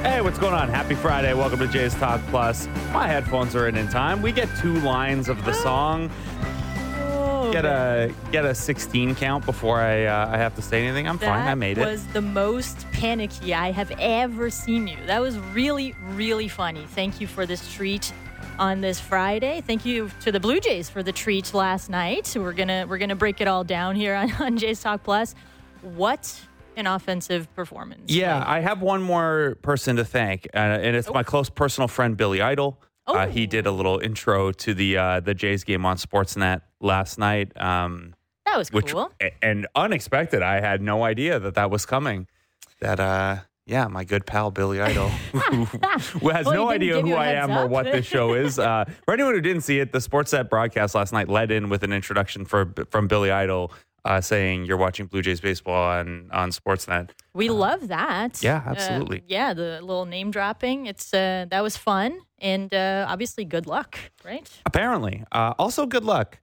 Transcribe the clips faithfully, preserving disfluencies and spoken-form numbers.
Hey, what's going on? Happy Friday. Welcome to Jay's Talk Plus. My headphones are in in time. We get two lines of the song. Get a get a sixteen count before I uh, I have to say anything. I'm that fine. I made it. That was the most panicky I have ever seen you. That was really, really funny. Thank you for this treat on this Friday. Thank you to the Blue Jays for the treat last night. We're gonna we're gonna break it all down here on, on Jay's Talk Plus. What an offensive performance! Yeah, Like, I have one more person to thank, uh, and it's Oh. my close personal friend Billy Idol. Oh. Uh, he did a little intro to the uh, the Jays game on Sportsnet last night. Um, that was which cool. and unexpected. I had no idea that that was coming. That uh, yeah, my good pal Billy Idol, who, who has Well, no he didn't idea give who you a I heads am or up. what this show is. Uh, for anyone who didn't see it, the Sportsnet broadcast last night led in with an introduction for from Billy Idol. Uh, saying you're watching Blue Jays baseball on, on Sportsnet. We uh, love that. yeah, Uh, absolutely. yeah, the little name dropping. It's uh, that was fun, and uh, obviously good luck, right? Apparently. Uh, also, good luck.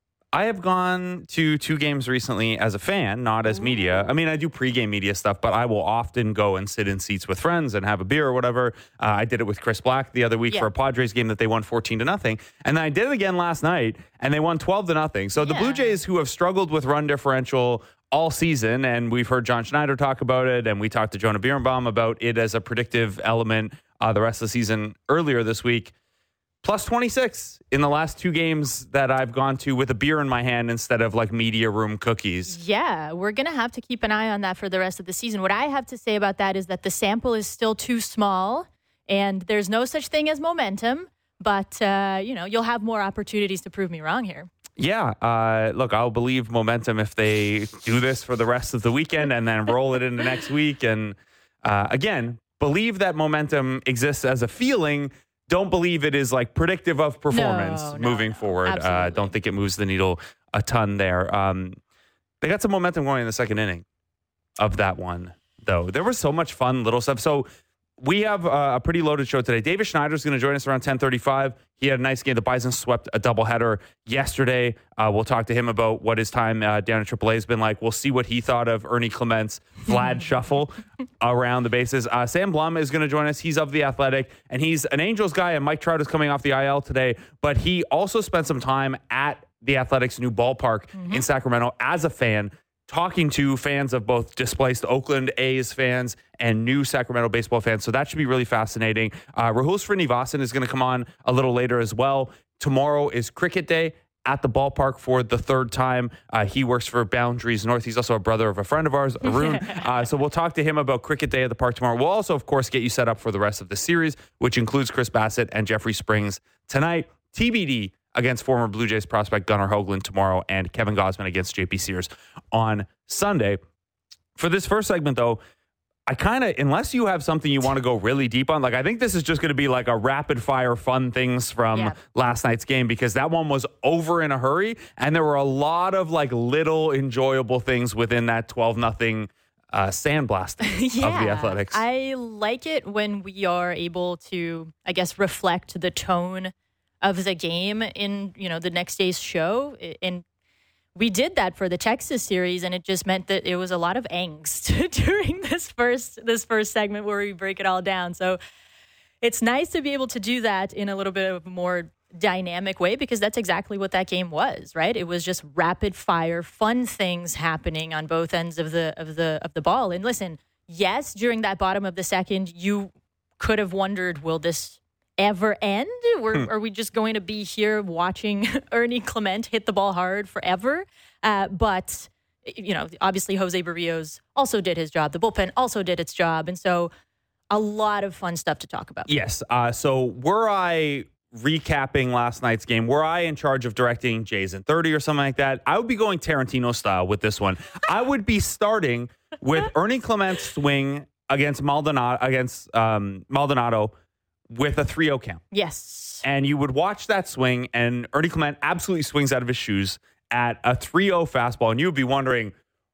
I have gone to two games recently as a fan, not as media. I mean, I do pregame media stuff, but I will often go and sit in seats with friends and have a beer or whatever. Uh, I did it with Chris Black the other week Yeah. for a Padres game that they won fourteen to nothing. And then I did it again last night, and they won twelve to nothing. So the Yeah. Blue Jays, who have struggled with run differential all season, and we've heard John Schneider talk about it, and we talked to Jonah Birnbaum about it as a predictive element uh, the rest of the season earlier this week. Plus twenty-six in the last two games that I've gone to with a beer in my hand instead of like media room cookies. Yeah, we're going to have to keep an eye on that for the rest of the season. What I have to say about that is that the sample is still too small, and there's no such thing as momentum. But, uh, you know, you'll have more opportunities to prove me wrong here. Yeah. Uh, look, I'll believe momentum if they do this for the rest of the weekend and then roll it into next week. And uh, again, believe that momentum exists as a feeling. Don't believe it is like predictive of performance No, no, moving no. forward. Uh, Absolutely. don't think it moves the needle a ton there. Um, they got some momentum going in the second inning of that one, though. There was so much fun little stuff. So we have uh, a pretty loaded show today. David Schneider is going to join us around ten thirty-five. He had a nice game. The Bison swept a doubleheader yesterday. Uh, we'll talk to him about what his time uh, down at triple A has been like. We'll see what he thought of Ernie Clement's Vlad shuffle around the bases. Uh, Sam Blum is going to join us. He's of The Athletic, and he's an Angels guy, and Mike Trout is coming off the I L today, but he also spent some time at The Athletic's new ballpark mm-hmm. in Sacramento as a fan, talking to fans of both displaced Oakland A's fans and new Sacramento baseball fans. So that should be really fascinating. Uh, Rahul Srinivasan is going to come on a little later as well. Tomorrow is Cricket Day at the ballpark for the third time. Uh, he works for Boundaries North. He's also a brother of a friend of ours, Arun. uh, so we'll talk to him about Cricket Day at the park tomorrow. We'll also, of course, get you set up for the rest of the series, which includes Chris Bassett and Jeffrey Springs tonight. T B D against former Blue Jays prospect Gunnar Hoagland tomorrow, and Kevin Gausman against J P Sears on Sunday. For this first segment, though, I kind of, unless you have something you want to go really deep on, like I think this is just going to be like a rapid fire fun things from Yeah. last night's game, because that one was over in a hurry, and there were a lot of like little enjoyable things within that twelve nothing uh, sandblasting yeah, of the Athletics. I like it when we are able to, I guess, reflect the tone of the game in, you know, the next day's show. And we did that for the Texas series, and it just meant that it was a lot of angst during this first this first segment where we break it all down. So it's nice to be able to do that in a little bit of a more dynamic way, because that's exactly what that game was, right? It was just rapid fire, fun things happening on both ends of the of the of the ball. And listen, yes, during that bottom of the second, you could have wondered, will this ever end? Or are we just going to be here watching Ernie Clement hit the ball hard forever? Uh, but, you know, obviously Jose Barrios also did his job. The bullpen also did its job. And so a lot of fun stuff to talk about. Yes. Uh, so were I recapping last night's game, were I in charge of directing Jays in thirty or something like that, I would be going Tarantino style with this one. I would be starting with Ernie Clement's swing against Maldonado, against um, Maldonado with a three oh count. Yes. And you would watch that swing, and Ernie Clement absolutely swings out of his shoes at a three oh fastball, and you would be wondering,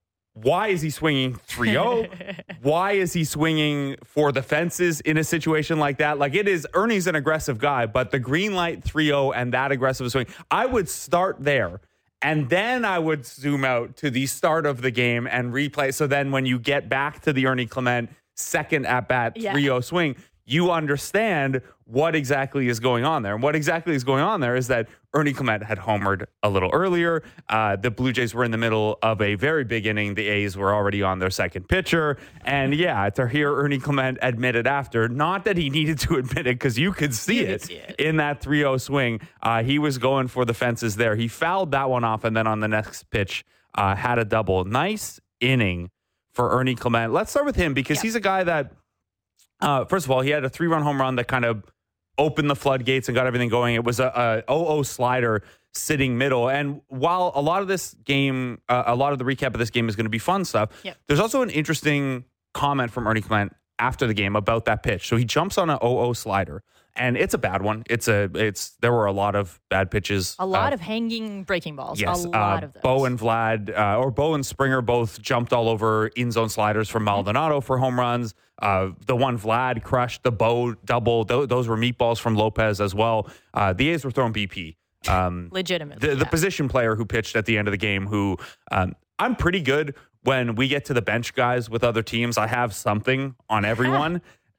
why is he swinging three oh? Why is he swinging for the fences in a situation like that? Like, it is, Ernie's an aggressive guy, but the green light three oh and that aggressive swing, I would start there. And then I would zoom out to the start of the game and replay. So then when you get back to the Ernie Clement second at bat Yeah. three oh swing, you understand what exactly is going on there. And what exactly is going on there is that Ernie Clement had homered a little earlier. Uh, the Blue Jays were in the middle of a very big inning. The A's were already on their second pitcher. And yeah, to hear Ernie Clement admit it after, not that he needed to admit it because you could see, You it, could see it in that three oh swing. Uh, he was going for the fences there. He fouled that one off, and then on the next pitch uh, had a double. Nice inning for Ernie Clement. Let's start with him because Yep. he's a guy that, uh, first of all, he had a three-run home run that kind of opened the floodgates and got everything going. It was a, a oh oh slider sitting middle. And while a lot of this game, uh, a lot of the recap of this game is going to be fun stuff, Yep. there's also an interesting comment from Ernie Clement after the game about that pitch. So he jumps on an oh oh slider, and it's a bad one. It's a it's there were a lot of bad pitches. A lot uh, of hanging breaking balls. Yes, a lot uh, of those. Bo and Vlad, uh, or Bo and Springer both jumped all over in zone sliders from Maldonado for home runs. Uh, the one Vlad crushed, the Bo double, th- those were meatballs from Lopez as well. Uh, the A's were throwing B P. Um, Legitimately. the, the yeah. position player who pitched at the end of the game, who um, I'm pretty good when we get to the bench guys with other teams. I have something on everyone.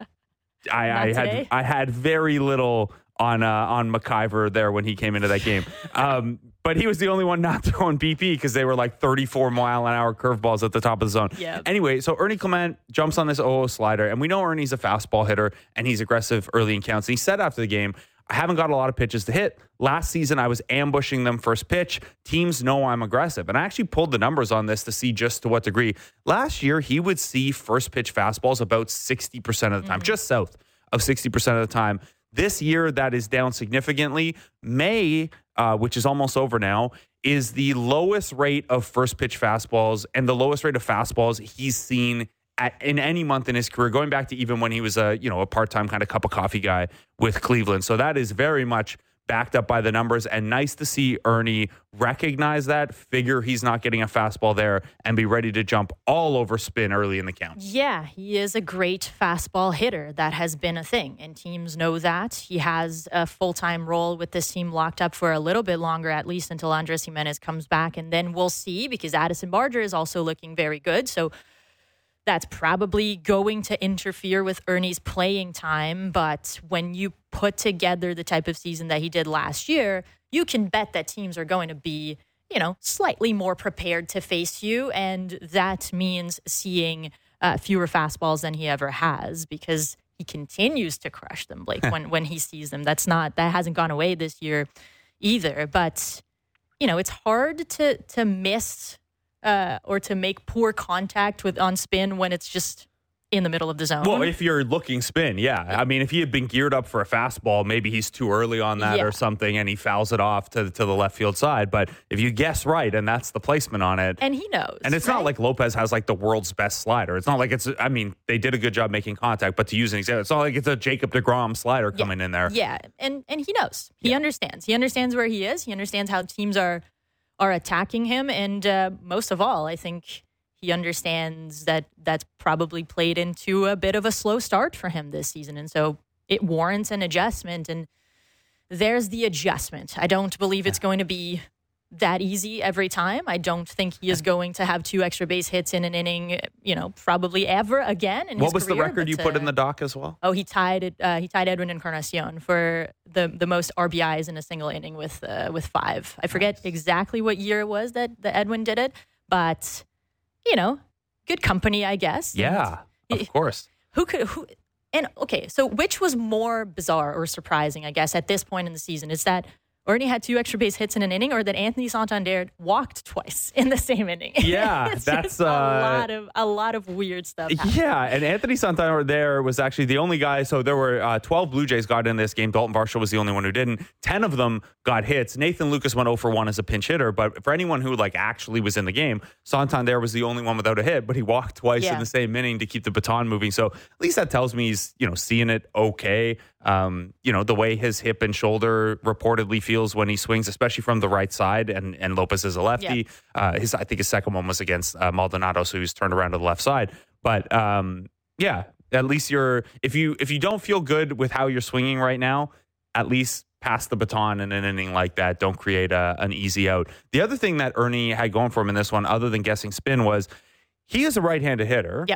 I, I Not had today. I had very little on uh, on McIver there when he came into that game. Um, but he was the only one not throwing B P because they were like thirty-four mile an hour curveballs at the top of the zone. Yep. Anyway, so Ernie Clement jumps on this oh oh slider, and we know Ernie's a fastball hitter and he's aggressive early in counts. And he said after the game, I haven't got a lot of pitches to hit. Last season, I was ambushing them first pitch. Teams know I'm aggressive. And I actually pulled the numbers on this to see just to what degree. Last year, he would see first pitch fastballs about sixty percent of the time, Mm-hmm. just south of sixty percent of the time. This year, that is down significantly. May, uh, which is almost over now, is the lowest rate of first pitch fastballs and the lowest rate of fastballs he's seen at, in any month in his career, going back to even when he was a you know a part-time kind of cup of coffee guy with Cleveland. So that is very much backed up by the numbers, and nice to see Ernie recognize that, figure he's not getting a fastball there, and be ready to jump all over spin early in the count. Yeah, he is a great fastball hitter. That has been a thing, and teams know that. He has a full-time role with this team locked up for a little bit longer, at least until Andres Jimenez comes back, and then we'll see, because Addison Barger is also looking very good, so that's probably going to interfere with Ernie's playing time. But when you put together the type of season that he did last year, you can bet that teams are going to be, you know, slightly more prepared to face you. And that means seeing uh, fewer fastballs than he ever has, because he continues to crush them, Blake, when, when he sees them. That's not, that hasn't gone away this year either. But, you know, it's hard to, to miss Uh, or to make poor contact with on spin when it's just in the middle of the zone. Well, if you're looking spin, yeah. I mean, if he had been geared up for a fastball, maybe he's too early on that Yeah. or something, and he fouls it off to, to the left field side. But if you guess right, and that's the placement on it, and he knows. and it's right? not like Lopez has like the world's best slider. It's not like it's, I mean, they did a good job making contact, but to use an example, it's not like it's a Jacob deGrom slider yeah. coming in there. Yeah, and and he knows. He understands. He understands where he is. He understands how teams are are attacking him, and uh, most of all, I think he understands that that's probably played into a bit of a slow start for him this season, and so it warrants an adjustment. And there's the adjustment. I don't believe it's going to be that easy every time. I don't think he is going to have two extra base hits in an inning, you know, probably ever again in What his was the career, record but, you put uh, in the doc as well? Oh, he tied it. Uh, he tied Edwin Encarnacion for the the most R B Is in a single inning with uh, with five. I forget exactly what year it was that, that Edwin did it, but you know, good company, I guess. Yeah, And of course. Who could who? And okay, so which was more bizarre or surprising, I guess, at this point in the season? Is that Ernie had two extra base hits in an inning, or that Anthony Santander walked twice in the same inning? Yeah, it's that's just a uh, lot of a lot of weird stuff. happening. Yeah, and Anthony Santander there was actually the only guy. So there were uh, twelve Blue Jays got in this game. Dalton Varsho was the only one who didn't. ten of them got hits. Nathan Lucas went oh for one as a pinch hitter. But for anyone who like actually was in the game, Santander was the only one without a hit. But he walked twice Yeah. in the same inning to keep the baton moving. So at least that tells me he's you know seeing it okay. Um, you know the way his hip and shoulder reportedly feels when he swings, especially from the right side. And and Lopez is a lefty. Uh, his I think his second one was against uh, Maldonado, so he was turned around to the left side. But um, yeah, at least you're if you if you don't feel good with how you're swinging right now, at least pass the baton in an inning like that. Don't create a, an easy out. The other thing that Ernie had going for him in this one, other than guessing spin, was he is a right-handed hitter. Yep.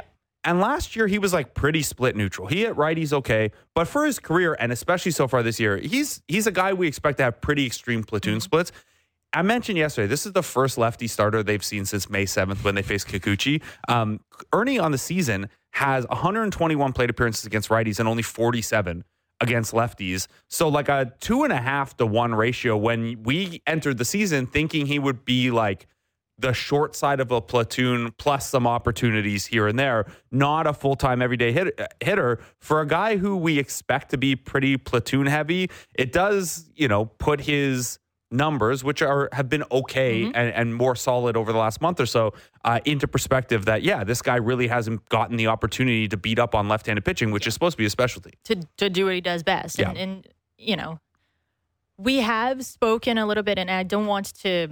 And last year, he was like pretty split neutral. He hit righties okay, but for his career, and especially so far this year, he's he's a guy we expect to have pretty extreme platoon mm-hmm. splits. I mentioned yesterday, this is the first lefty starter they've seen since May seventh when they faced Kikuchi. Um, Ernie on the season has one hundred twenty-one plate appearances against righties and only forty-seven against lefties. So like a two and a half to one ratio when we entered the season thinking he would be like the short side of a platoon plus some opportunities here and there, not a full-time everyday hit, hitter. For a guy who we expect to be pretty platoon heavy, it does, you know, put his numbers, which are have been okay mm-hmm. and, and more solid over the last month or so, uh, into perspective that, yeah, this guy really hasn't gotten the opportunity to beat up on left-handed pitching, which yeah. is supposed to be a specialty. To to do what he does best. Yeah. And, and, you know, we have spoken a little bit, and I don't want to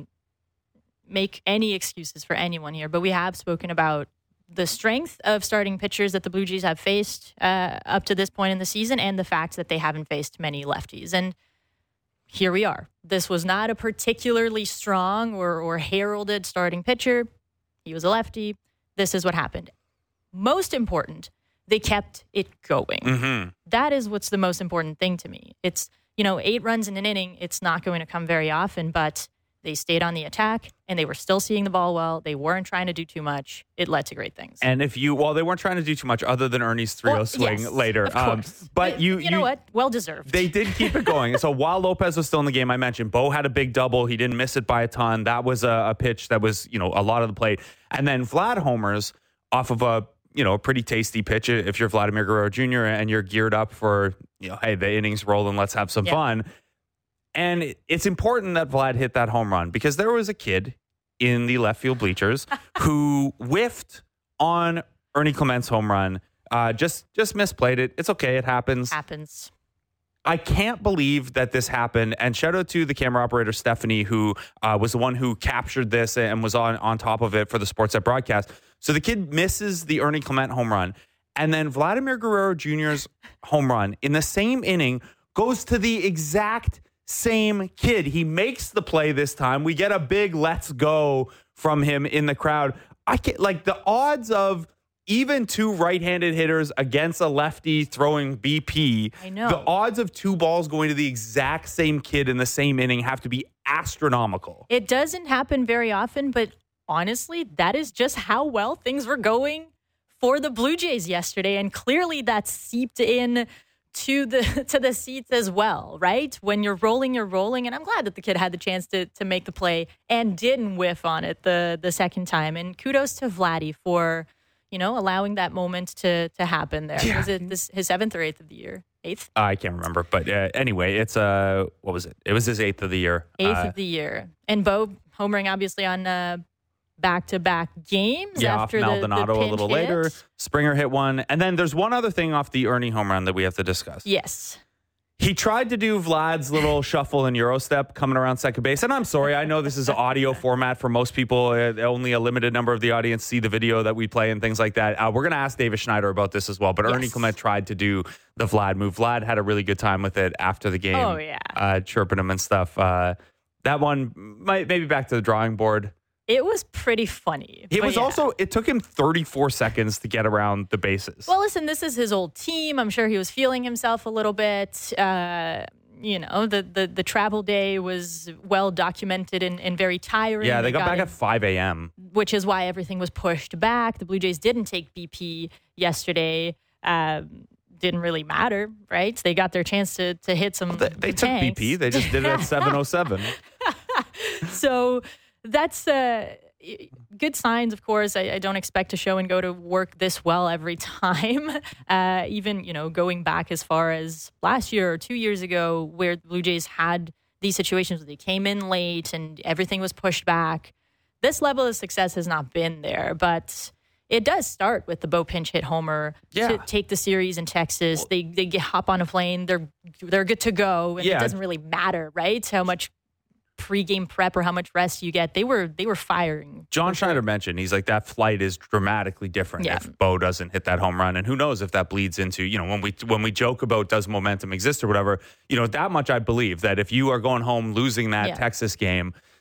make any excuses for anyone here, but we have spoken about the strength of starting pitchers that the Blue Jays have faced uh, up to this point in the season and the fact that they haven't faced many lefties. And here we are. This was not a particularly strong or, or heralded starting pitcher. He was a lefty. This is what happened. Most important, they kept it going. Mm-hmm. That is what's the most important thing to me. It's, you know, eight runs in an inning. It's not going to come very often, but they stayed on the attack and they were still seeing the ball well. They weren't trying to do too much. It led to great things. And if you, well, they weren't trying to do too much other than Ernie's three oh well, swing yes, later. Of course. Um, but you, you, you know what? Well deserved. They did keep it going. So while Lopez was still in the game, I mentioned Bo had a big double. He didn't miss it by a ton. That was a, a pitch that was, you know, a lot of the plate. And then Vlad homers off of a, you know, a pretty tasty pitch if you're Vladimir Guerrero Junior and you're geared up for, you know, hey, the inning's rolling, let's have some yeah. fun. And it's important that Vlad hit that home run because there was a kid in the left field bleachers who whiffed on Ernie Clement's home run, uh, just just misplayed it. It's okay. It happens. Happens. I can't believe that this happened. And shout out to the camera operator, Stephanie, who uh, was the one who captured this and was on, on top of it for the Sportsnet broadcast. So the kid misses the Ernie Clement home run. And then Vladimir Guerrero Junior's home run in the same inning goes to the exact same kid. He makes the play this time. We get a big let's go from him in the crowd. I can't, like the odds of even two right-handed hitters against a lefty throwing B P. I know. The odds of two balls going to the exact same kid in the same inning have to be astronomical. It doesn't happen very often, but honestly, that is just how well things were going for the Blue Jays yesterday. And clearly that seeped in to the to the seats as well, right? When you're rolling, you're rolling. And I'm glad that the kid had the chance to to make the play and didn't whiff on it the the second time. And kudos to Vladdy for, you know, allowing that moment to to happen there. Yeah. Was it this, his seventh or eighth of the year? Eighth? I can't remember. But uh, anyway, it's, uh, what was it? It was his eighth of the year. Eighth uh, of the year. And Bo homering obviously on uh, back-to-back games yeah, after off the, the Maldonado pinch a little hit. later. Springer hit one. And then there's one other thing off the Ernie home run that we have to discuss. Yes. He tried to do Vlad's little shuffle and Euro step coming around second base. And I'm sorry, I know this is an audio format for most people. Uh, only a limited number of the audience see the video that we play and things like that. Uh, we're going to ask Davis Schneider about this as well. But yes. Ernie Clement tried to do the Vlad move. Vlad had a really good time with it after the game. Oh, yeah. Uh, chirping him and stuff. Uh, that one, might maybe back to the drawing board. It was pretty funny. It was yeah. also, it took him thirty-four seconds to get around the bases. Well, listen, this is his old team. I'm sure he was feeling himself a little bit. Uh, you know, the, the, the travel day was well documented and, and very tiring. Yeah, they, they got, got back in, at five a.m. Which is why everything was pushed back. The Blue Jays didn't take B P yesterday. Um, didn't really matter, right? They got their chance to to hit some well, They, they took tanks. B P. They just did it at seven oh seven. So that's uh, good signs, of course. I, I don't expect a show and go to work this well every time. Uh, even, you know, going back as far as last year or two years ago, where the Blue Jays had these situations where they came in late and everything was pushed back. This level of success has not been there, but it does start with the Bo pinch hit homer yeah. to take the series in Texas. Well, they they get, hop on a plane. They're they're good to go, and yeah. it doesn't really matter, right? How much pregame prep or how much rest you get. They were they were firing. John Schneider sure. mentioned, he's like, that flight is dramatically different yeah. if Bo doesn't hit that home run. And who knows if that bleeds into, you know, when we when we joke about does momentum exist or whatever, you know, that much I believe that if you are going home losing that yeah. Texas game,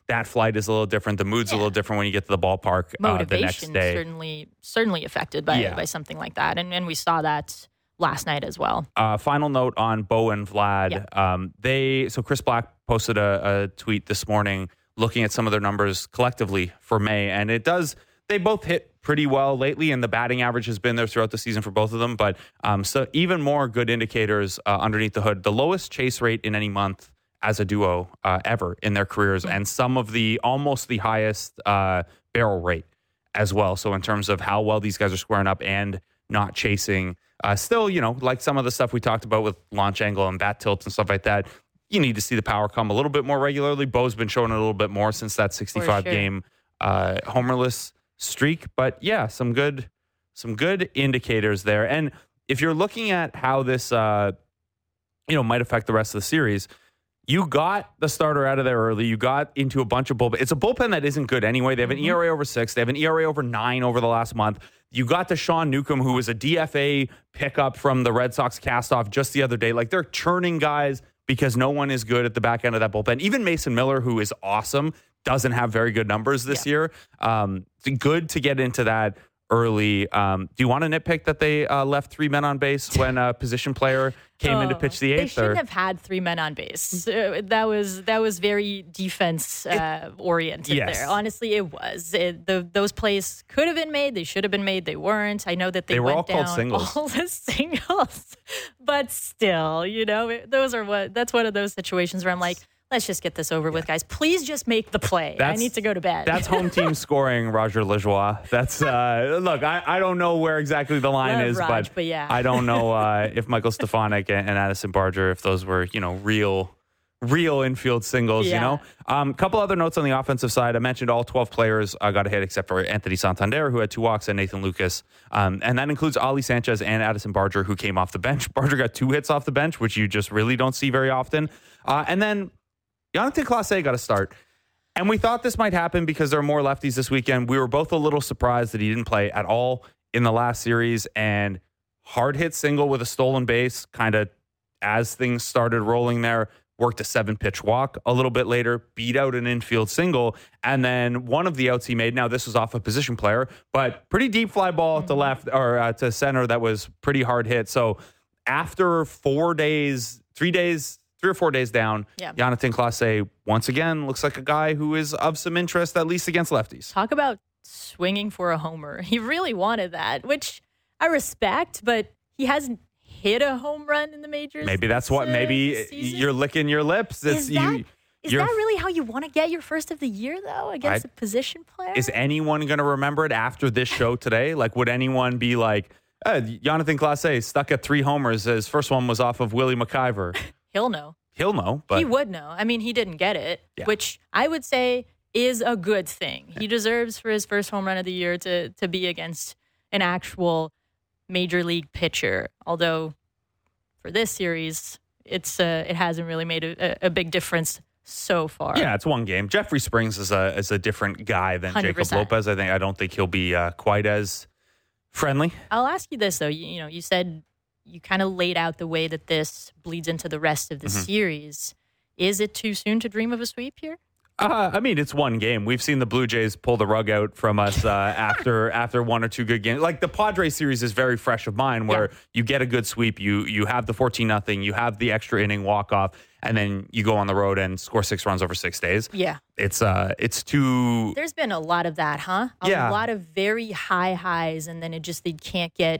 that flight is a little different. The mood's Yeah. a little different when you get to the ballpark uh, the next Motivation day. certainly certainly affected by Yeah. by something like that, and and we saw that last night as well. Uh, final note on Bo and Vlad. Yeah. Um, they so Chris Black posted a, a tweet this morning looking at some of their numbers collectively for May, and it does. They both hit pretty well lately, and the batting average has been there throughout the season for both of them. But um, so even more good indicators uh, underneath the hood. The lowest chase rate in any month as a duo uh, ever in their careers, Mm-hmm. and some of the almost the highest uh, barrel rate as well. So in terms of how well these guys are squaring up and not chasing. Uh, still, you know, like some of the stuff we talked about with launch angle and bat tilts and stuff like that, you need to see the power come a little bit more regularly. Bo's been showing it a little bit more since that sixty-five sure. game uh, homerless streak. But yeah, some good, some good indicators there. And if you're looking at how this, uh, you know, might affect the rest of the series, you got the starter out of there early. You got into a bunch of bullpen. It's a bullpen that isn't good anyway. They have an Mm-hmm. E R A over six. They have an E R A over nine over the last month. You got to Sean Newcomb, who was a D F A pickup from the Red Sox castoff just the other day. Like, they're churning guys because no one is good at the back end of that bullpen. Even Mason Miller, who is awesome, doesn't have very good numbers this Yeah. year. Um, it's good to get into that early. Um, do you want to nitpick that they uh, left three men on base when a position player came in to Oh, pitch the They eighth? shouldn't or- have had three men on base. Uh, that was that was very defense uh, oriented Yes. there. Honestly, it was. It, the, those plays could have been made. They should have been made. They weren't. I know that they, They were went all called down singles. all the singles, but still, you know, it, those are what. That's one of those situations where I'm like, let's just get this over with, guys. Please just make the play. I That's- need to go to bed. That's home team scoring, Roger Lajoie. That's uh, look. I, I don't know where exactly the line Love is, Raj, but, but yeah. I don't know uh, if Michael Stefanik and, and Addison Barger, if those were you know real, real infield singles. You Yeah. know, a um, couple other notes on the offensive side. I mentioned all twelve players uh, got a hit except for Anthony Santander, who had two walks, and Nathan Lucas, um, and that includes Ali Sanchez and Addison Barger, who came off the bench. Barger got two hits off the bench, which you just really don't see very often, uh, and then Jonathan Clase got a start. And we thought this might happen because there are more lefties this weekend. We were both a little surprised that he didn't play at all in the last series. And hard hit single with a stolen base, kind of as things started rolling there, worked a seven pitch walk a little bit later, beat out an infield single. And then one of the outs he made, now this was off a position player, but pretty deep fly ball mm-hmm. to left or uh, to center that was pretty hard hit. So after four days, three days, Three or four days down, Yeah. Jonathan Clase once again looks like a guy who is of some interest, at least against lefties. Talk about swinging for a homer. He really wanted that, which I respect, but he hasn't hit a home run in the majors. Maybe that's what. this, uh, Maybe this season. you're licking your lips. It's, Is that, you, is you're, that really how you want to get your first of the year, though, against I- a position player? Is anyone going to remember it after this show today? Like, would anyone be like, eh, Jonathan Clase stuck at three homers? His first one was off of Willie McIver. He'll know. He'll know, but He would know. I mean, he didn't get it, Yeah. which I would say is a good thing. He deserves for his first home run of the year to to be against an actual major league pitcher. Although for this series, it's uh, it hasn't really made a, a big difference so far. yeah, it's one game. Jeffrey Springs is a is a different guy than one hundred Jacob percent. Lopez. I think I don't think he'll be uh, quite as friendly. I'll ask you this though. You, you know, you said you kind of laid out the way that this bleeds into the rest of the Mm-hmm. series. Is it too soon to dream of a sweep here? Uh, I mean, it's one game. We've seen the Blue Jays pull the rug out from us uh, after after one or two good games. Like the Padres series is very fresh of mine, where Yeah. you get a good sweep, you you have the fourteen nothing, you have the extra inning walk off, and then you go on the road and score six runs over six days. Yeah. It's uh, it's too. There's been a lot of that, huh? A Yeah. lot of very high highs, and then it just they can't get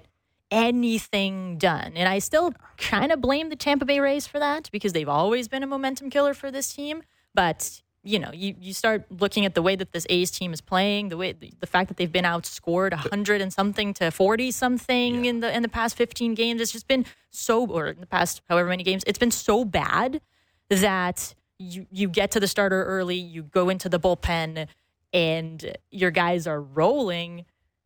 anything done. And I still kind of blame the Tampa Bay Rays for that because they've always been a momentum killer for this team. But you know, you, you start looking at the way that this A's team is playing, the way the, the fact that they've been outscored a hundred and something to forty something Yeah. in the in the past fifteen games. It's just been so, or in the past however many games, it's been so bad that you you get to the starter early, you go into the bullpen, and your guys are rolling.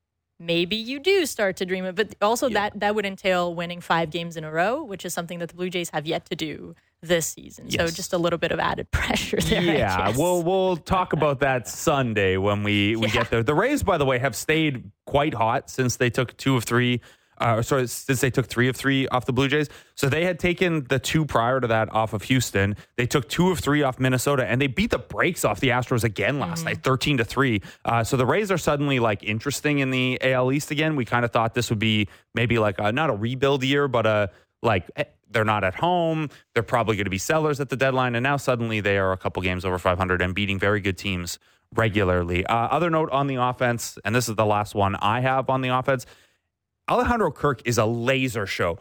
Maybe you do start to dream of, but also Yeah. that that would entail winning five games in a row, which is something that the Blue Jays have yet to do this season. So Yes. just a little bit of added pressure there. I Yeah, guess. we'll we'll talk about that Sunday when we, we Yeah. get there. The Rays, by the way, have stayed quite hot since they took two of three Uh, sorry, since they took three of three off the Blue Jays. So they had taken the two prior to that off of Houston. They took two of three off Minnesota, and they beat the brakes off the Astros again last mm-hmm. night, thirteen to three. Uh, so the Rays are suddenly like interesting in the A L East again. We kind of thought this would be maybe like a, not a rebuild year, but a like they're not at home. They're probably going to be sellers at the deadline, and now suddenly they are a couple games over five hundred and beating very good teams regularly. Uh, other note on the offense, and this is the last one I have on the offense. Alejandro Kirk is a laser show.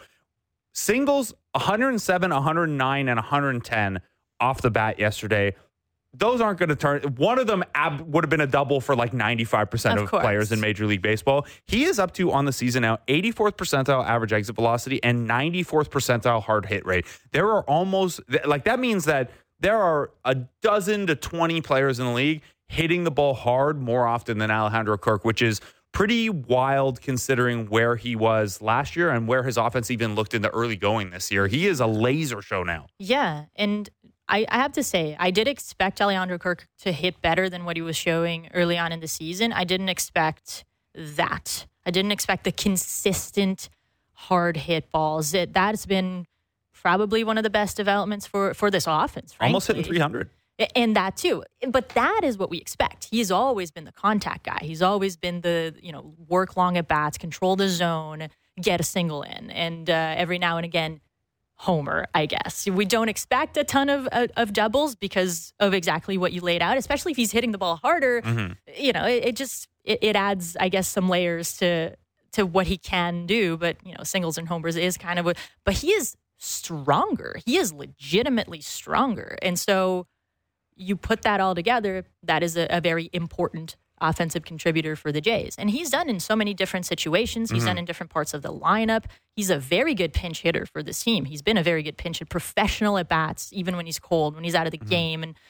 Singles one hundred seven, one hundred nine, and one hundred ten off the bat yesterday. Those aren't going to turn. One of them ab- would have been a double for like ninety-five percent of, of players in Major League Baseball. He is up to, on the season now, eighty-fourth percentile average exit velocity and ninety-fourth percentile hard hit rate. There are almost, like that means that there are a dozen to twenty players in the league hitting the ball hard more often than Alejandro Kirk, which is pretty wild considering where he was last year and where his offense even looked in the early going this year. He is a laser show now. Yeah, and I, I have to say, I did expect Alejandro Kirk to hit better than what he was showing early on in the season. I didn't expect that. I didn't expect the consistent hard hit balls. It, that's been probably one of the best developments for, for this offense, frankly. Almost hitting three hundred. And that too. But that is what we expect. He's always been the contact guy. He's always been the, you know, work long at bats, control the zone, get a single in. And uh, every now and again, homer, I guess. We don't expect a ton of of, of doubles because of exactly what you laid out, especially if he's hitting the ball harder. Mm-hmm. You know, it, it just, it, it adds, I guess, some layers to to what he can do. But, you know, singles and homers is kind of what, but he is stronger. He is legitimately stronger. And so you put that all together, that is a, a very important offensive contributor for the Jays. And he's done in so many different situations. He's mm-hmm. done in different parts of the lineup. He's a very good pinch hitter for this team. He's been a very good pinch hitter, professional at bats, even when he's cold, when he's out of the mm-hmm. game. And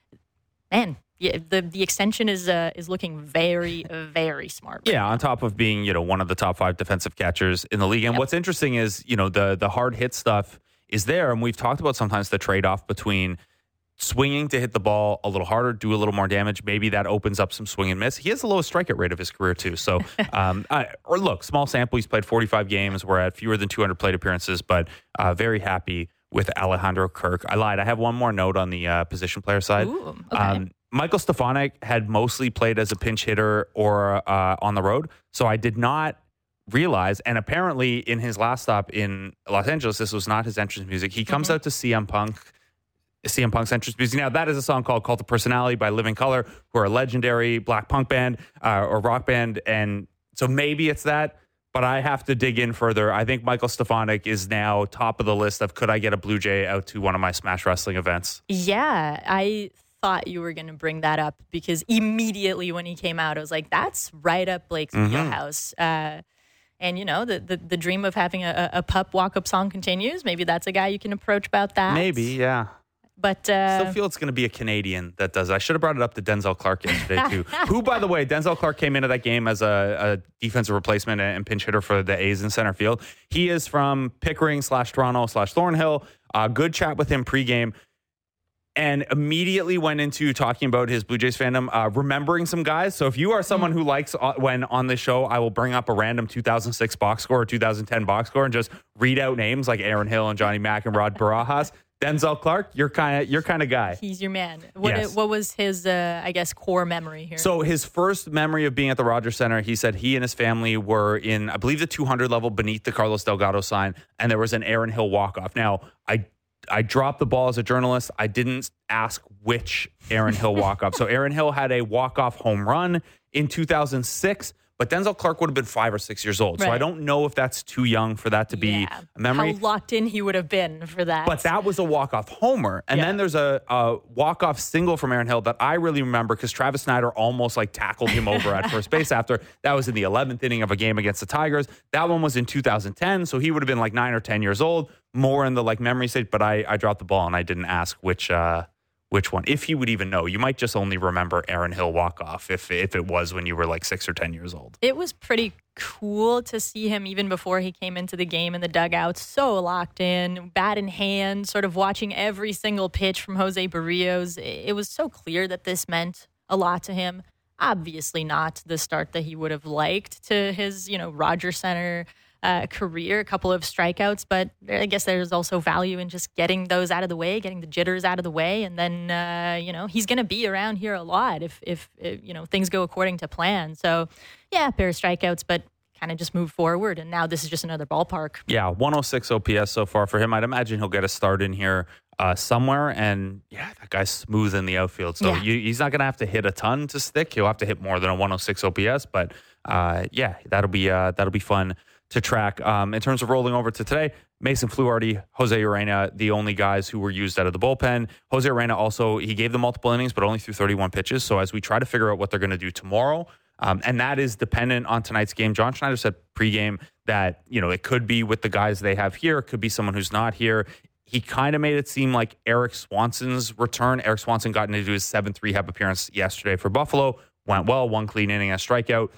man, yeah, the the extension is uh, is looking very, very smart. Right yeah, now. On top of being, you know, one of the top five defensive catchers in the league. And yep. what's interesting is, you know, the the hard hit stuff is there. And we've talked about sometimes the trade-off between swinging to hit the ball a little harder, do a little more damage. Maybe that opens up some swing and miss. He has the lowest strikeout rate of his career, too. So, um, I, or look, small sample. He's played forty-five games. We're at fewer than two hundred plate appearances, but uh, very happy with Alejandro Kirk. I lied. I have one more note on the uh, position player side. Ooh, okay. Um, Michael Stefanik had mostly played as a pinch hitter or uh, on the road, so I did not realize, and apparently in his last stop in Los Angeles, this was not his entrance music. He comes mm-hmm. out to C M Punk. C M Punk's entrance music. Now, that is a song called Cult of Personality by Living Colour, who are a legendary black punk band uh, or rock band. And so maybe it's that, but I have to dig in further. I think Michael Stefanik is now top of the list of could I get a Blue Jay out to one of my Smash Wrestling events? Yeah, I thought you were going to bring that up because immediately when he came out, I was like, that's right up Blake's mm-hmm. wheelhouse. Uh, and, you know, the, the, the dream of having a, a pup walk-up song continues. Maybe that's a guy you can approach about that. Maybe, yeah. But uh, still feel it's going to be a Canadian that does it. I should have brought it up to Denzel Clark yesterday, too. Who, by the way, Denzel Clark came into that game as a, a defensive replacement and pinch hitter for the A's in center field. He is from Pickering slash Toronto slash Thornhill. Uh, good chat with him pregame. And immediately went into talking about his Blue Jays fandom, uh, remembering some guys. So if you are someone who likes uh, when on this show, I will bring up a random two thousand six box score or two thousand ten box score and just read out names like Aaron Hill and Johnny Mack and Rod Barajas. Denzel Clark, you're kind of you're kind of guy. He's your man. What yes. what was his uh, I guess core memory here? So his first memory of being at the Rogers Center, he said he and his family were in, I believe, the two hundred level beneath the Carlos Delgado sign, and there was an Aaron Hill walk off. Now I. I dropped the ball as a journalist. I didn't ask which Aaron Hill walk-off. So Aaron Hill had a walk-off home run in two thousand six, but Denzel Clark would have been five or six years old. Right. So I don't know if that's too young for that to be yeah. a memory. How locked in he would have been for that. But that was a walk-off homer. And yeah. then there's a, a walk-off single from Aaron Hill that I really remember because Travis Snyder almost like tackled him over at first base after. That was in the eleventh inning of a game against the Tigers. That one was in two thousand ten, so he would have been like nine or ten years old. More in the like memory state, but I, I dropped the ball and I didn't ask which uh, which one. If he would even know, you might just only remember Aaron Hill walk off if if it was when you were like six or ten years old. It was pretty cool to see him even before he came into the game in the dugout, so locked in, bat in hand, sort of watching every single pitch from Jose Barrios. It was so clear that this meant a lot to him. Obviously not the start that he would have liked to his, you know, Rogers Center uh, career, a couple of strikeouts, but I guess there's also value in just getting those out of the way, getting the jitters out of the way, and then uh, you know he's going to be around here a lot if, if if you know things go according to plan. So yeah, a pair of strikeouts, but kind of just move forward, and now this is just another ballpark. Yeah, one oh six O P S so far for him. I'd imagine he'll get a start in here uh, somewhere, and yeah, that guy's smooth in the outfield. So Yeah. you, he's not going to have to hit a ton to stick. He'll have to hit more than a one oh six O P S, but uh, yeah, that'll be uh, that'll be fun to track. Um, in terms of rolling over to today, Mason Fluharty, Jose Urena, the only guys who were used out of the bullpen. Jose Urena also, he gave them multiple innings, but only threw thirty-one pitches. So as we try to figure out what they're going to do tomorrow, Um, and that is dependent on tonight's game. John Schneider said pregame that, you know, it could be with the guys they have here. It could be someone who's not here. He kind of made it seem like Eric Swanson's return. Eric Swanson got into his seventh rehab appearance yesterday for Buffalo. Went well, one clean inning, a strikeout.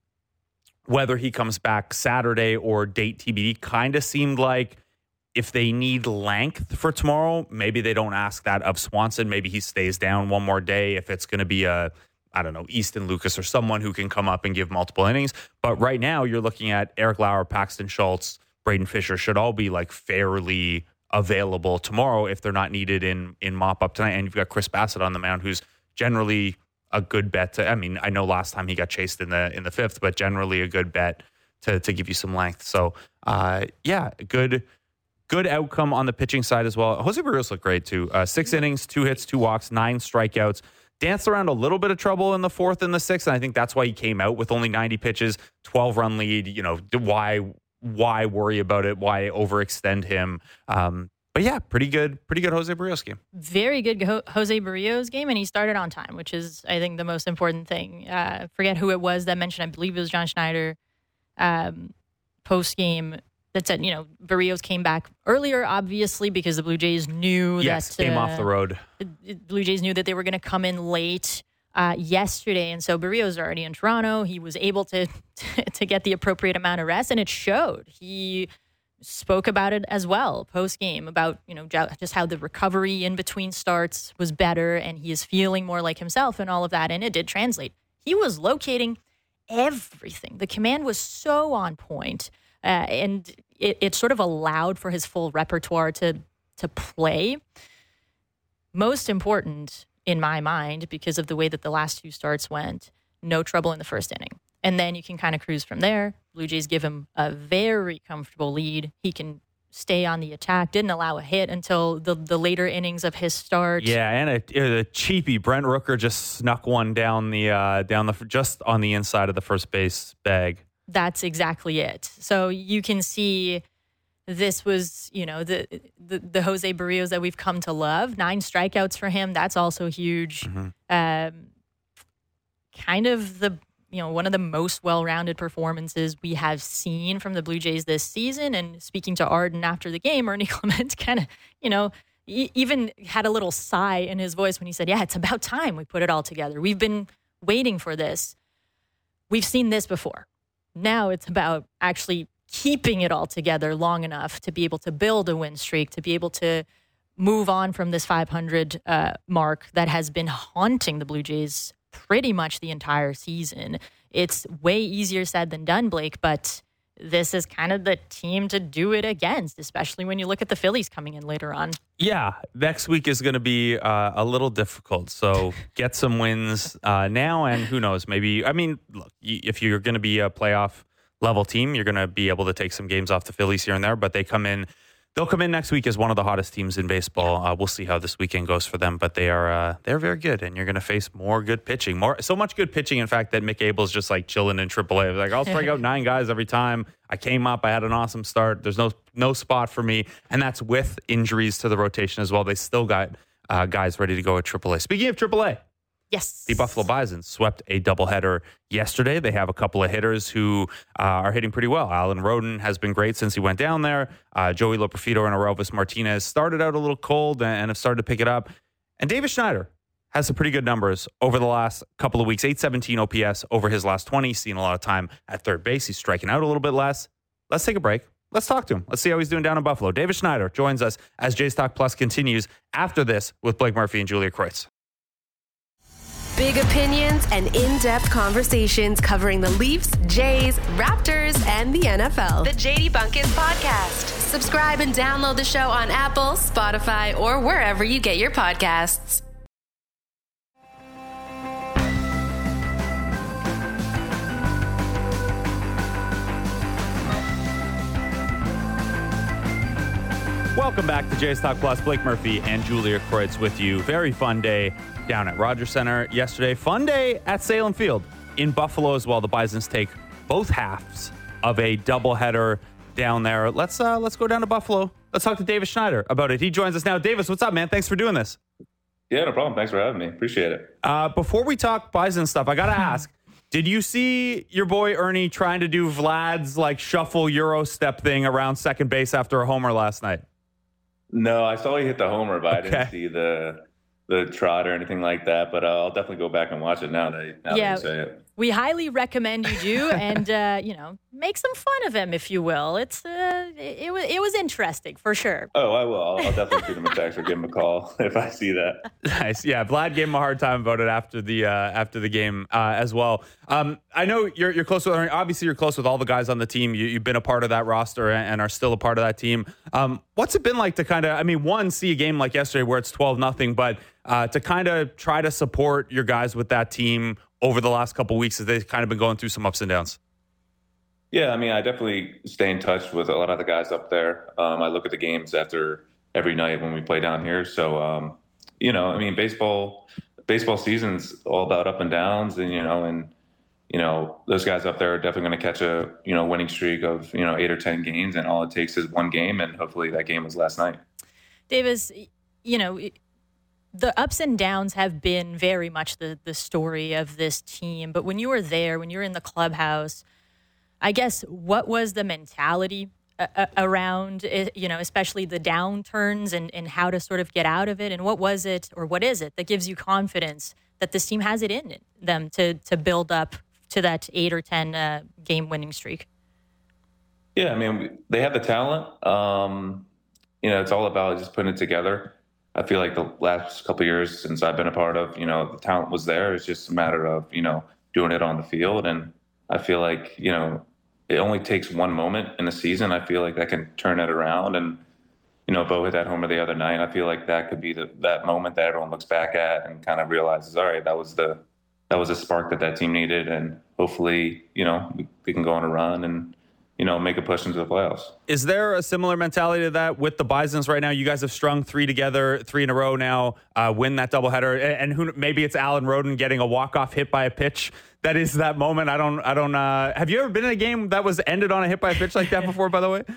Whether he comes back Saturday or date T B D kind of seemed like if they need length for tomorrow, maybe they don't ask that of Swanson. Maybe he stays down one more day if it's going to be a I don't know, Easton Lucas or someone who can come up and give multiple innings. But right now you're looking at Eric Lauer, Paxton Schultz, Braden Fisher should all be like fairly available tomorrow if they're not needed in in mop up tonight. And you've got Chris Bassett on the mound, who's generally a good bet to, I mean, I know last time he got chased in the in the fifth, but generally a good bet to to give you some length. So uh, yeah, good good outcome on the pitching side as well. Jose Barrios looked great too. Uh, six innings, two hits, two walks, nine strikeouts. Danced around a little bit of trouble in the fourth and the sixth, and I think that's why he came out with only ninety pitches, twelve run lead. You know, why why worry about it? Why overextend him? Um, but yeah, pretty good, pretty good Jose Barrios game. Very good Ho- Jose Barrios game, and he started on time, which is, I think, the most important thing. Uh, forget who it was that mentioned, I believe it was John Schneider, um, post-game, that said, you know, Barrios came back earlier, obviously, because the Blue Jays knew Yes, that... came uh, off the road. The Blue Jays knew that they were going to come in late uh, yesterday, and so Barrios is already in Toronto. He was able to to get the appropriate amount of rest, and it showed. He spoke about it as well post-game, about, you know, just how the recovery in between starts was better, and he is feeling more like himself and all of that, and it did translate. He was locating everything. The command was so on point. Uh, and it, it sort of allowed for his full repertoire to to play. Most important in my mind, because of the way that the last two starts went, no trouble in the first inning. And then you can kind of cruise from there. Blue Jays give him a very comfortable lead. He can stay on the attack, didn't allow a hit until the, the later innings of his start. Yeah, and a, a cheapie. Brent Rooker just snuck one down the uh, down the just on the inside of the first base bag. That's exactly it. So you can see this was, you know, the, the the Jose Barrios that we've come to love. Nine strikeouts for him. That's also huge. Mm-hmm. Um, kind of the, you know, one of the most well-rounded performances we have seen from the Blue Jays this season. And speaking to Arden after the game, Ernie Clement kind of, you know, e- even had a little sigh in his voice when he said, yeah, it's about time we put it all together. We've been waiting for this. We've seen this before. Now it's about actually keeping it all together long enough to be able to build a win streak, to be able to move on from this five hundred uh, mark that has been haunting the Blue Jays pretty much the entire season. It's way easier said than done, Blake, but this is kind of the team to do it against, especially when you look at the Phillies coming in later on. Yeah, next week is going to be uh, a little difficult. So get some wins uh, now, and who knows? Maybe, I mean, look, if you're going to be a playoff level team, you're going to be able to take some games off the Phillies here and there. But they come in, they'll come in next week as one of the hottest teams in baseball. Uh, we'll see how this weekend goes for them, but they are uh, they're very good, and you're going to face more good pitching. More so much good pitching, in fact, that Mick Abel's just like chilling in triple A. Like, I'll strike out nine guys every time. I came up, I had an awesome start. There's no no spot for me, and that's with injuries to the rotation as well. They still got uh, guys ready to go at triple A. Speaking of triple A, yes, the Buffalo Bisons swept a doubleheader yesterday. They have a couple of hitters who uh, are hitting pretty well. Alan Roden has been great since he went down there. Uh, Joey Loperfido and Arovis Martinez started out a little cold and have started to pick it up. And Davis Schneider has some pretty good numbers over the last couple of weeks. eight seventeen O P S over his last twenty. Seen a lot of time at third base. He's striking out a little bit less. Let's take a break. Let's talk to him. Let's see how he's doing down in Buffalo. Davis Schneider joins us as Jays Talk Plus continues after this with Blake Murphy and Julia Kreutz. Big opinions and in-depth conversations covering the Leafs, Jays, Raptors, and the N F L. The J D Bunkis Podcast. Subscribe and download the show on Apple, Spotify, or wherever you get your podcasts. Welcome back to Jays Talk Plus. Blake Murphy and Julia Kreutz with you. Very fun day down at Rogers Center yesterday. Fun day at Salem Field in Buffalo as well. The Bisons take both halves of a doubleheader down there. Let's uh, let's go down to Buffalo. Let's talk to Davis Schneider about it. He joins us now. Davis, what's up, man? Thanks for doing this. Yeah, no problem. Thanks for having me. Appreciate it. Uh, before we talk Bison stuff, I got to ask, did you see your boy Ernie trying to do Vlad's like shuffle Euro step thing around second base after a homer last night? No, I saw he hit the homer, but okay. I didn't see the the trot or anything like that. But uh, I'll definitely go back and watch it now that, now yeah, that you say it. We highly recommend you do, and uh, you know, make some fun of him if you will. It's uh, it, it was it was interesting for sure. Oh, I will. I'll, I'll definitely shoot him a text or give him a call if I see that. Nice. Yeah, Vlad gave him a hard time about it after the uh, after the game uh, as well. Um, I know you're you're close with. Obviously, you're close with all the guys on the team. You, you've been a part of that roster and are still a part of that team. Um, what's it been like to kind of? I mean, one, see a game like yesterday where it's twelve nothing, but uh, to kind of try to support your guys with that team over the last couple of weeks as they've kind of been going through some ups and downs. Yeah, I mean, I definitely stay in touch with a lot of the guys up there. Um, I look at the games after every night when we play down here. So, um, you know, I mean, baseball, baseball season's all about up and downs, and you know, and you know, those guys up there are definitely going to catch a you know winning streak of you know eight or ten games, and all it takes is one game, and hopefully that game was last night. Davis, you know. It- The ups and downs have been very much the, the story of this team. But when you were there, when you were in the clubhouse, I guess what was the mentality uh, around, you know, especially the downturns and, and how to sort of get out of it? And what was it or what is it that gives you confidence that this team has it in them to, to build up to that eight or ten uh, game winning streak? Yeah, I mean, they have the talent. Um, you know, it's all about just putting it together. I feel like the last couple of years since I've been a part of, you know, the talent was there. It's just a matter of, you know, doing it on the field. And I feel like, you know, it only takes one moment in the season. I feel like that can turn it around. And, you know, Bo hit that homer the other night. I feel like that could be the, that moment that everyone looks back at and kind of realizes, all right, that was the, that was a spark that that team needed. And hopefully, you know, we, we can go on a run and, you know, make a push into the playoffs. Is there a similar mentality to that with the Bisons right now? You guys have strung three together, three in a row now, uh, win that doubleheader, and who maybe it's Alan Roden getting a walk-off hit by a pitch. That is that moment. I don't, I don't, uh, have you ever been in a game that was ended on a hit by a pitch like that before, by the way?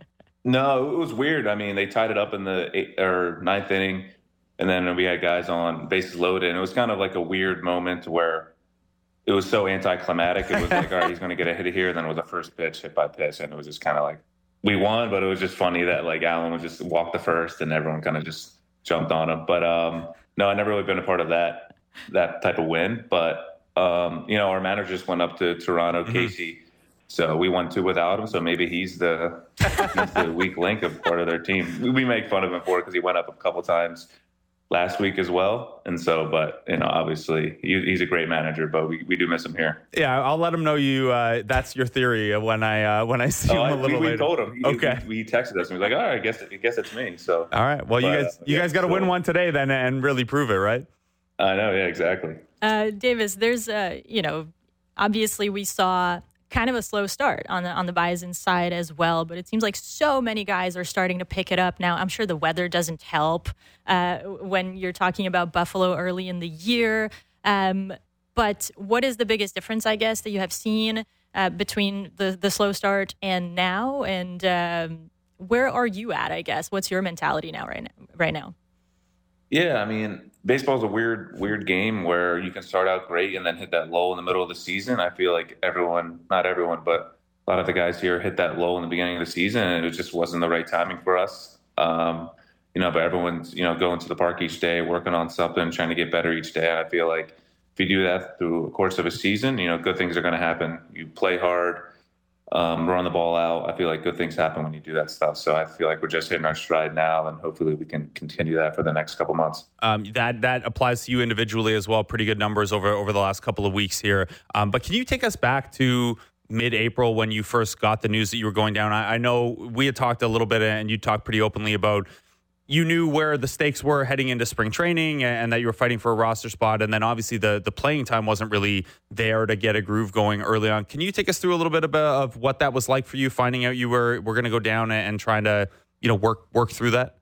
No, it was weird. I mean, they tied it up in the eighth or ninth inning, and then we had guys on bases loaded, and it was kind of like a weird moment where it was so anticlimactic. It was like, all right, he's going to get a hit here. And then it was the first pitch, hit by pitch. And it was just kind of like, we won, but it was just funny that like Allen would just walk the first and everyone kind of just jumped on him. But um, no, I never really been a part of that, that type of win. But, um, you know, our manager just went up to Toronto, mm-hmm. Casey. So we won two without him. So maybe he's the, he's the weak link of part of their team. We, we make fun of him for it because he went up a couple times last week as well. And so, but, you know, obviously he, he's a great manager, but we, we do miss him here. Yeah, I'll let him know you, uh, that's your theory when I uh, when I see oh, him a little we, later. We told him. He, okay. We, we texted us and he was like, all right, I guess, I guess it's me. So. All right. Well, but, you guys, you yeah, guys got to so, win one today then and really prove it, right? I know. Yeah, exactly. Uh, Davis, there's, uh, you know, obviously we saw kind of a slow start on the on the Bison side as well, but it seems like so many guys are starting to pick it up now. I'm sure the weather doesn't help uh, when you're talking about Buffalo early in the year. Um, but what is the biggest difference, I guess, that you have seen uh, between the the slow start and now? And um, where are you at? I guess what's your mentality now, right now? Right now. Yeah, I mean, baseball's a weird, weird game where you can start out great and then hit that lull in the middle of the season. I feel like everyone, not everyone, but a lot of the guys here hit that lull in the beginning of the season, and it just wasn't the right timing for us. Um, you know, but everyone's, you know, going to the park each day, working on something, trying to get better each day. I feel like if you do that through the course of a season, you know, good things are going to happen. You play hard. um, run the ball out. I feel like good things happen when you do that stuff. So I feel like we're just hitting our stride now, and hopefully we can continue that for the next couple months. Um, that that applies to you individually as well. Pretty good numbers over over the last couple of weeks here. Um, but can you take us back to mid-April when you first got the news that you were going down? I, I know we had talked a little bit, and you talked pretty openly about you knew where the stakes were heading into spring training and that you were fighting for a roster spot. And then obviously the the playing time wasn't really there to get a groove going early on. Can you take us through a little bit of, of what that was like for you, finding out you were, were going to go down and trying to, you know, work, work through that?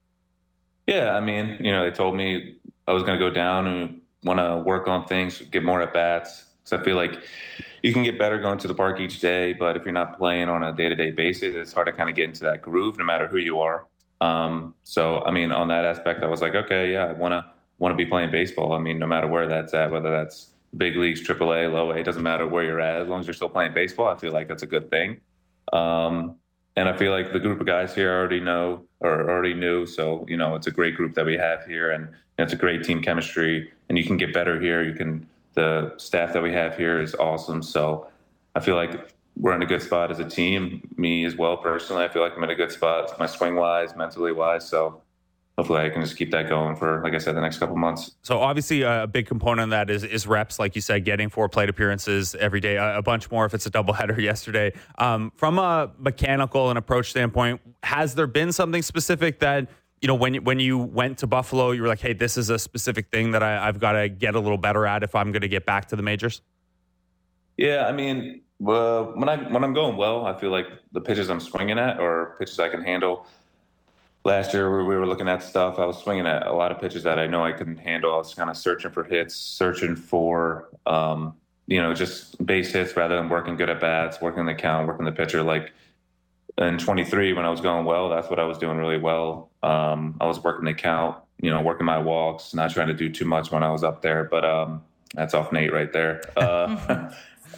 Yeah. I mean, you know, they told me I was going to go down and want to work on things, get more at bats. So I feel like you can get better going to the park each day, but if you're not playing on a day-to-day basis, it's hard to kind of get into that groove no matter who you are. Um, so, I mean, on that aspect, I was like, okay, yeah, I want to, want to be playing baseball. I mean, no matter where that's at, whether that's big leagues, triple A, low A, it doesn't matter where you're at. As long as you're still playing baseball, I feel like that's a good thing. Um, and I feel like the group of guys here already know or already knew. So, you know, it's a great group that we have here, and it's a great team chemistry, and you can get better here. You can, the staff that we have here is awesome. So I feel like we're in a good spot as a team. Me as well, personally, I feel like I'm in a good spot, my swing wise, mentally wise. So hopefully I can just keep that going for, like I said, the next couple months. So obviously a big component of that is, is reps, like you said, getting four plate appearances every day, a, a bunch more if it's a doubleheader yesterday. Um, from a mechanical and approach standpoint, has there been something specific that, you know, when, when you went to Buffalo, you were like, hey, this is a specific thing that I, I've got to get a little better at if I'm going to get back to the majors? Yeah, I mean, well, when I when I'm going well, I feel like the pitches I'm swinging at or pitches I can handle. Last year we were looking at stuff. I was swinging at a lot of pitches that I know I couldn't handle. I was kind of searching for hits, searching for um, you know, just base hits rather than working good at bats, working the count, working the pitcher. Like in twenty-three, when I was going well, that's what I was doing really well. Um, I was working the count, you know, working my walks, not trying to do too much when I was up there. But um, that's off Nate right there. Uh,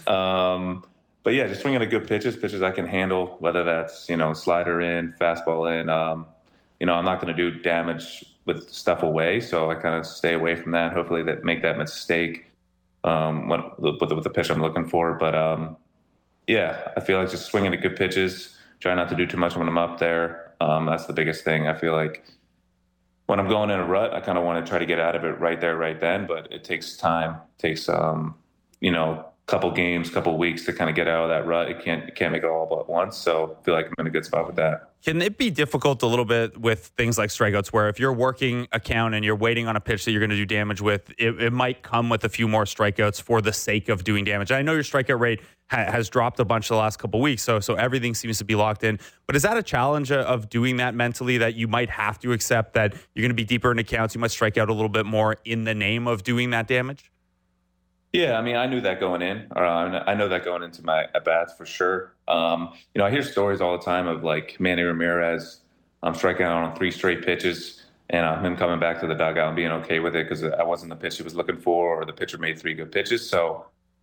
Um, but yeah, just swinging at good pitches, pitches I can handle, whether that's, you know, slider in, fastball in. Um, you know, I'm not going to do damage with stuff away, so I kind of stay away from that. Hopefully, that make that mistake um, when, with, the, with the pitch I'm looking for. But um, yeah, I feel like just swinging at good pitches, try not to do too much when I'm up there. Um, that's the biggest thing. I feel like when I'm going in a rut, I kind of want to try to get out of it right there, right then. But it takes time, it takes um, you know. couple games, couple weeks to kind of get out of that rut. It can't, it can't make it all at once. So I feel like I'm in a good spot with that. Can it be difficult a little bit with things like strikeouts where if you're working a count and you're waiting on a pitch that you're going to do damage with, it, it might come with a few more strikeouts for the sake of doing damage? I know your strikeout rate ha- has dropped a bunch the last couple of weeks, so so everything seems to be locked in. But is that a challenge of doing that mentally, that you might have to accept that you're going to be deeper into counts, you might strike out a little bit more in the name of doing that damage? Yeah, I mean, I knew that going in. Uh, I know that going into my at-bats for sure. Um, you know, I hear stories all the time of like Manny Ramirez um, striking out on three straight pitches and uh, him coming back to the dugout and being okay with it because I wasn't the pitch he was looking for or the pitcher made three good pitches. So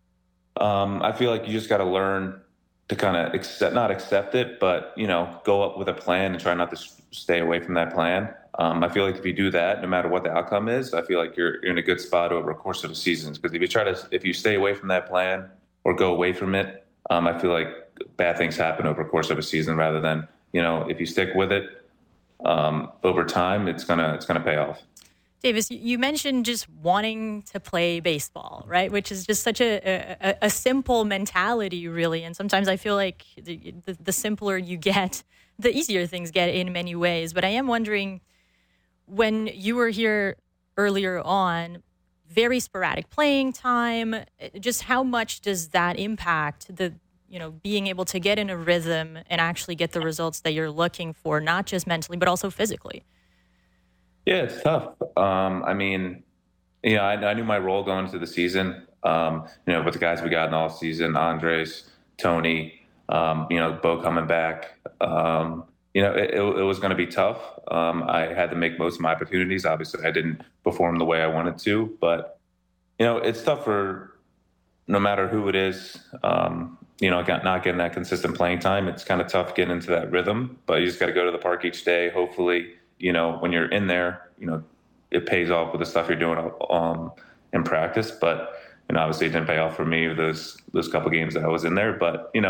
um, I feel like you just got to learn to kind of accept, not accept it, but, you know, go up with a plan and try not to stay away from that plan. Um, I feel like if you do that, no matter what the outcome is, I feel like you're, you're in a good spot over the course of the seasons. Because if you try to, if you stay away from that plan or go away from it, um, I feel like bad things happen over the course of a season. Rather than, you know, if you stick with it um, over time, it's gonna it's gonna pay off. Davis, you mentioned just wanting to play baseball, right? Which is just such a a, a simple mentality, really. And sometimes I feel like the, the the simpler you get, the easier things get in many ways. But I am wondering, when you were here earlier on, very sporadic playing time, just how much does that impact the, you know, being able to get in a rhythm and actually get the results that you're looking for, not just mentally, but also physically? Yeah, it's tough. Um, I mean, you know, I, I knew my role going into the season, um, you know, with the guys we got in the off season, Andres, Tony, um, you know, Bo coming back, um, You know, it, it was going to be tough. Um, I had to make most of my opportunities. Obviously, I didn't perform the way I wanted to, but, you know, it's tough for no matter who it is, um, you know, not getting that consistent playing time. It's kind of tough getting into that rhythm, but you just got to go to the park each day. Hopefully, you know, when you're in there, you know, it pays off with the stuff you're doing um, in practice. But, you know, obviously it didn't pay off for me those those couple games that I was in there. But, you know,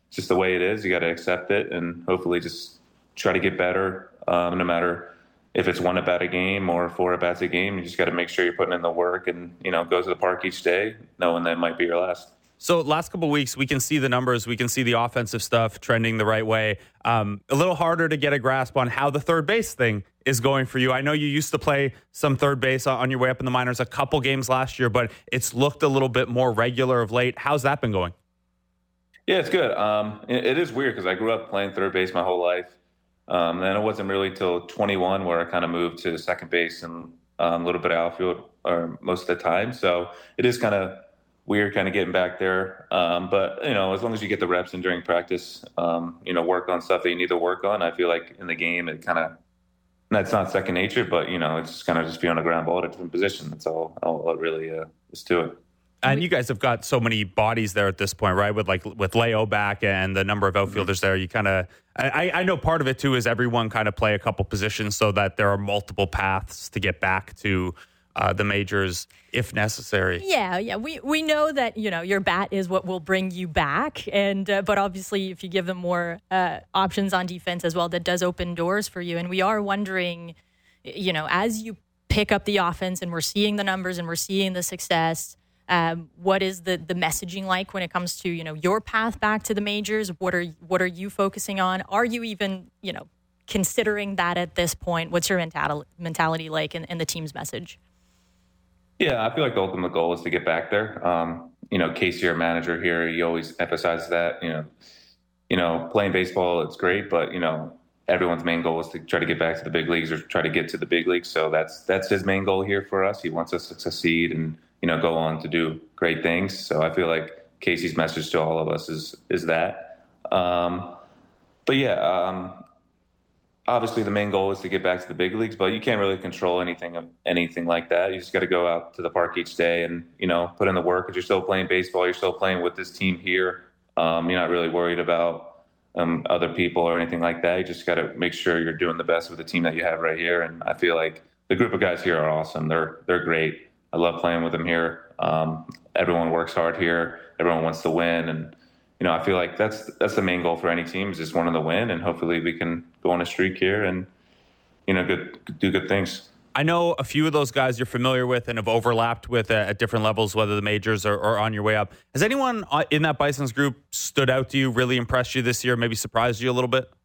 just the way it is. You got to accept it and hopefully just try to get better. Um, no matter if it's one at bat a game or four at bats a game, you just got to make sure you're putting in the work and, you know, go to the park each day knowing that it might be your last. So last couple of weeks, we can see the numbers. We can see the offensive stuff trending the right way. Um, a little harder to get a grasp on how the third base thing is going for you. I know you used to play some third base on your way up in the minors a couple games last year, but it's looked a little bit more regular of late. How's that been going? Yeah, it's good. Um, it, it is weird because I grew up playing third base my whole life. Um, and it wasn't really till twenty-one where I kind of moved to second base and um, a little bit of outfield or most of the time. So it is kind of weird kind of getting back there. Um, but, you know, as long as you get the reps in during practice, um, you know, work on stuff that you need to work on, I feel like in the game it kind of, that's not second nature, but, you know, it's just kind of just be on a ground ball at a different position. That's all, all it really uh, is to it. And you guys have got so many bodies there at this point, right? With like with Leo back and the number of outfielders mm-hmm. there, you kind of, I, I know part of it too is everyone kind of play a couple positions so that there are multiple paths to get back to uh, the majors if necessary. Yeah, yeah. We we know that, you know, your bat is what will bring you back. And uh, but obviously if you give them more uh, options on defense as well, that does open doors for you. And we are wondering, you know, as you pick up the offense and we're seeing the numbers and we're seeing the success, Um, what is the the messaging like when it comes to, you know, your path back to the majors? What are what are you focusing on? Are you even, you know, considering that at this point? What's your mental, mentality like in, in the team's message? Yeah, I feel like the ultimate goal is to get back there. Um, you know, Casey, our manager here, he always emphasizes that, you know, you know, playing baseball, it's great, but, you know, everyone's main goal is to try to get back to the big leagues or try to get to the big leagues. So that's that's his main goal here for us. He wants us to succeed and, you know, go on to do great things. So I feel like Casey's message to all of us is is that. Um, but yeah, um, obviously the main goal is to get back to the big leagues, but you can't really control anything of anything like that. You just got to go out to the park each day and, you know, put in the work. Because you're still playing baseball, you're still playing with this team here. Um, you're not really worried about um, other people or anything like that. You just got to make sure you're doing the best with the team that you have right here. And I feel like the group of guys here are awesome. They're they're great. I love playing with them here. Um, everyone works hard here. Everyone wants to win. And, you know, I feel like that's that's the main goal for any team is just wanting to win. And hopefully we can go on a streak here and, you know, good, do good things. I know a few of those guys you're familiar with and have overlapped with at different levels, whether the majors or, or on your way up. Has anyone in that Bisons group stood out to you, really impressed you this year, maybe surprised you a little bit?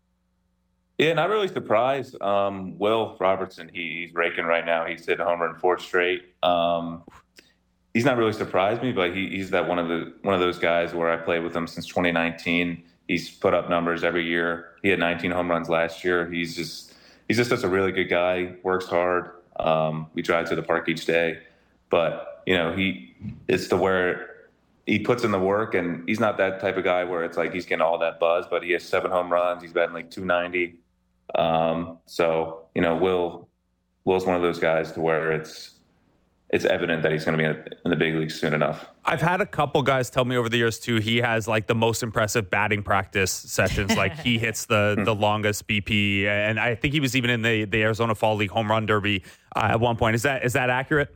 Yeah, not really surprised. Um, Will Robertson, he, he's raking right now. He's hit a home run four straight. Um, he's not really surprised me, but he, he's that one of the one of those guys where I played with him since twenty nineteen. He's put up numbers every year. He had nineteen home runs last year. He's just he's just such a really good guy. Works hard. Um, we drive to the park each day, but you know he it's to where he puts in the work, and he's not that type of guy where it's like he's getting all that buzz. But he has seven home runs. He's batting like two ninety. Um, so, you know, Will, Will's one of those guys to where it's, it's evident that he's going to be in the big leagues soon enough. I've had a couple guys tell me over the years too, he has like the most impressive batting practice sessions. Like he hits the, the longest B P. And I think he was even in the, the Arizona Fall League Home Run Derby uh, at one point. Is that, is that accurate?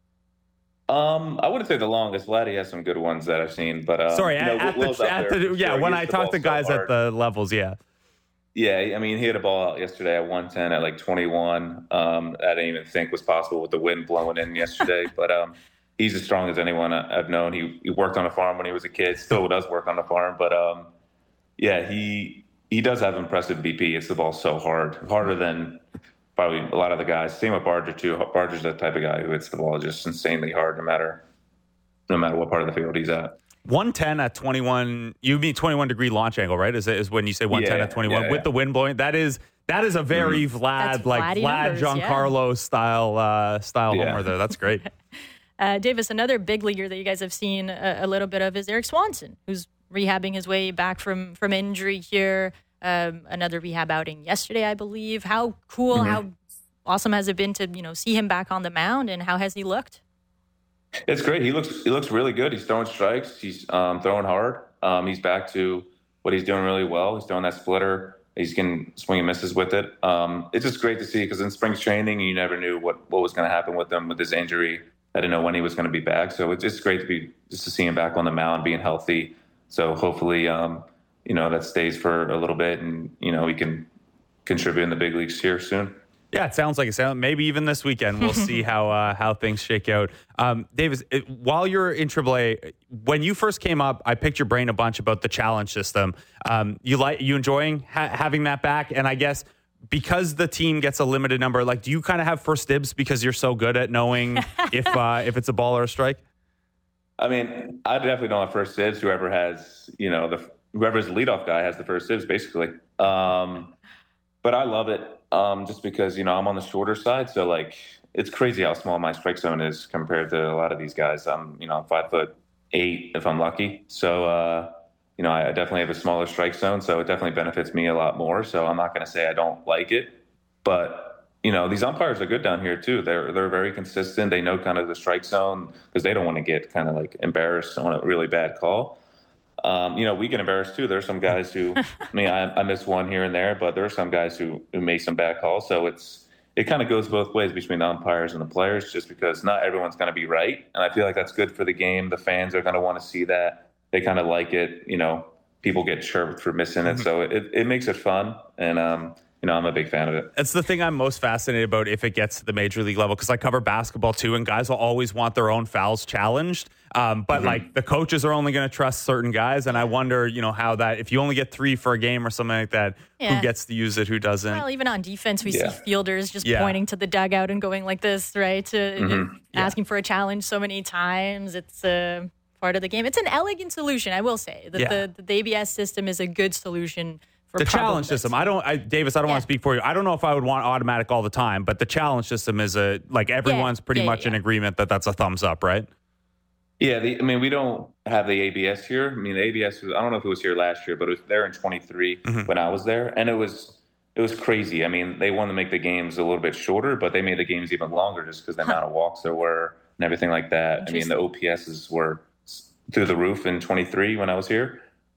Um, I wouldn't say the longest. Vladdy has some good ones that I've seen, but, uh, sorry, you know, at, at the, at the yeah, sure, when I talk to guys so at the levels, yeah. Yeah, I mean, he hit a ball out yesterday at one ten at like twenty-one. Um, I didn't even think was possible with the wind blowing in yesterday. But um, he's as strong as anyone I've known. He he worked on a farm when he was a kid. Still does work on the farm. But um, yeah, he he does have impressive B P. Hits the ball so hard, harder than probably a lot of the guys. Same with Barger too. Barger's the type of guy who hits the ball just insanely hard, no matter no matter what part of the field he's at. one ten at twenty-one, you mean twenty-one degree launch angle, right? Is, is when you say one ten yeah, at twenty-one yeah, with yeah. the wind blowing. That is that is a very mm-hmm. Vlad, That's like Vladdy Vlad numbers, Giancarlo yeah. style uh, style Yeah. homer there. That's great. uh, Davis, another big leaguer that you guys have seen a, a little bit of is Eric Swanson, who's rehabbing his way back from, from injury here. Um, another rehab outing yesterday, I believe. How cool, mm-hmm. how awesome has it been to, you know, see him back on the mound, and how has he looked? It's great. He looks he looks really good. He's throwing strikes. He's um, throwing hard. Um, he's back to what he's doing really well. He's throwing that splitter. He's getting swing and misses with it. Um, it's just great to see because in spring training, you never knew what, what was going to happen with him with his injury. I didn't know when he was going to be back. So it's just great to be just to see him back on the mound, being healthy. So hopefully, um, you know, that stays for a little bit and, you know, we can contribute in the big leagues here soon. Yeah, it sounds like it sounds. Maybe even this weekend, we'll see how uh, how things shake out. Um, Davis, it, while you're in triple A, when you first came up, I picked your brain a bunch about the challenge system. Um, you like you enjoying ha- having that back, and I guess because the team gets a limited number, like, do you kind of have first dibs because you're so good at knowing if uh, if it's a ball or a strike? I mean, I definitely don't have first dibs. Whoever has, you know, the whoever's the leadoff guy has the first dibs, basically. Um, but I love it. Um, just because, you know, I'm on the shorter side. So, like, it's crazy how small my strike zone is compared to a lot of these guys. I'm, you know, I'm five foot eight if I'm lucky. So, uh, you know, I definitely have a smaller strike zone. So it definitely benefits me a lot more. So I'm not going to say I don't like it. But, you know, these umpires are good down here, too. They're, they're very consistent. They know kind of the strike zone because they don't want to get kind of like embarrassed on a really bad call. Um, you know, we get embarrassed too. There's some guys who, I mean, I, I miss one here and there, but there are some guys who, who make some bad calls. So it's, it kind of goes both ways between the umpires and the players, just because not everyone's going to be right. And I feel like that's good for the game. The fans are going to want to see that. They kind of like it. You know, people get chirped for missing it. So it, it makes it fun. And, um, you know, I'm a big fan of it. It's the thing I'm most fascinated about if it gets to the major league level, because I cover basketball too, and guys will always want their own fouls challenged. Um, but mm-hmm. like the coaches are only going to trust certain guys, and I wonder, you know, how that if you only get three for a game or something like that, yeah. who gets to use it, who doesn't? Well, even on defense, we yeah. see fielders just yeah. pointing to the dugout and going like this, right? To mm-hmm. asking yeah. for a challenge so many times. It's a uh, part of the game. It's an elegant solution, I will say. That yeah. the, the A B S system is a good solution. The challenge system. I don't, I, Davis, I don't yeah. want to speak for you. I don't know if I would want automatic all the time, but the challenge system is a, like everyone's yeah. pretty yeah, much yeah. in agreement that that's a thumbs up, right? Yeah. The, I mean, we don't have the A B S here. I mean, the A B S was, I don't know if it was here last year, but it was there in twenty-three mm-hmm. when I was there. And it was, it was crazy. I mean, they wanted to make the games a little bit shorter, but they made the games even longer just because the huh. amount of walks there were and everything like that. I mean, the O P S's were through the roof in twenty-three when I was here.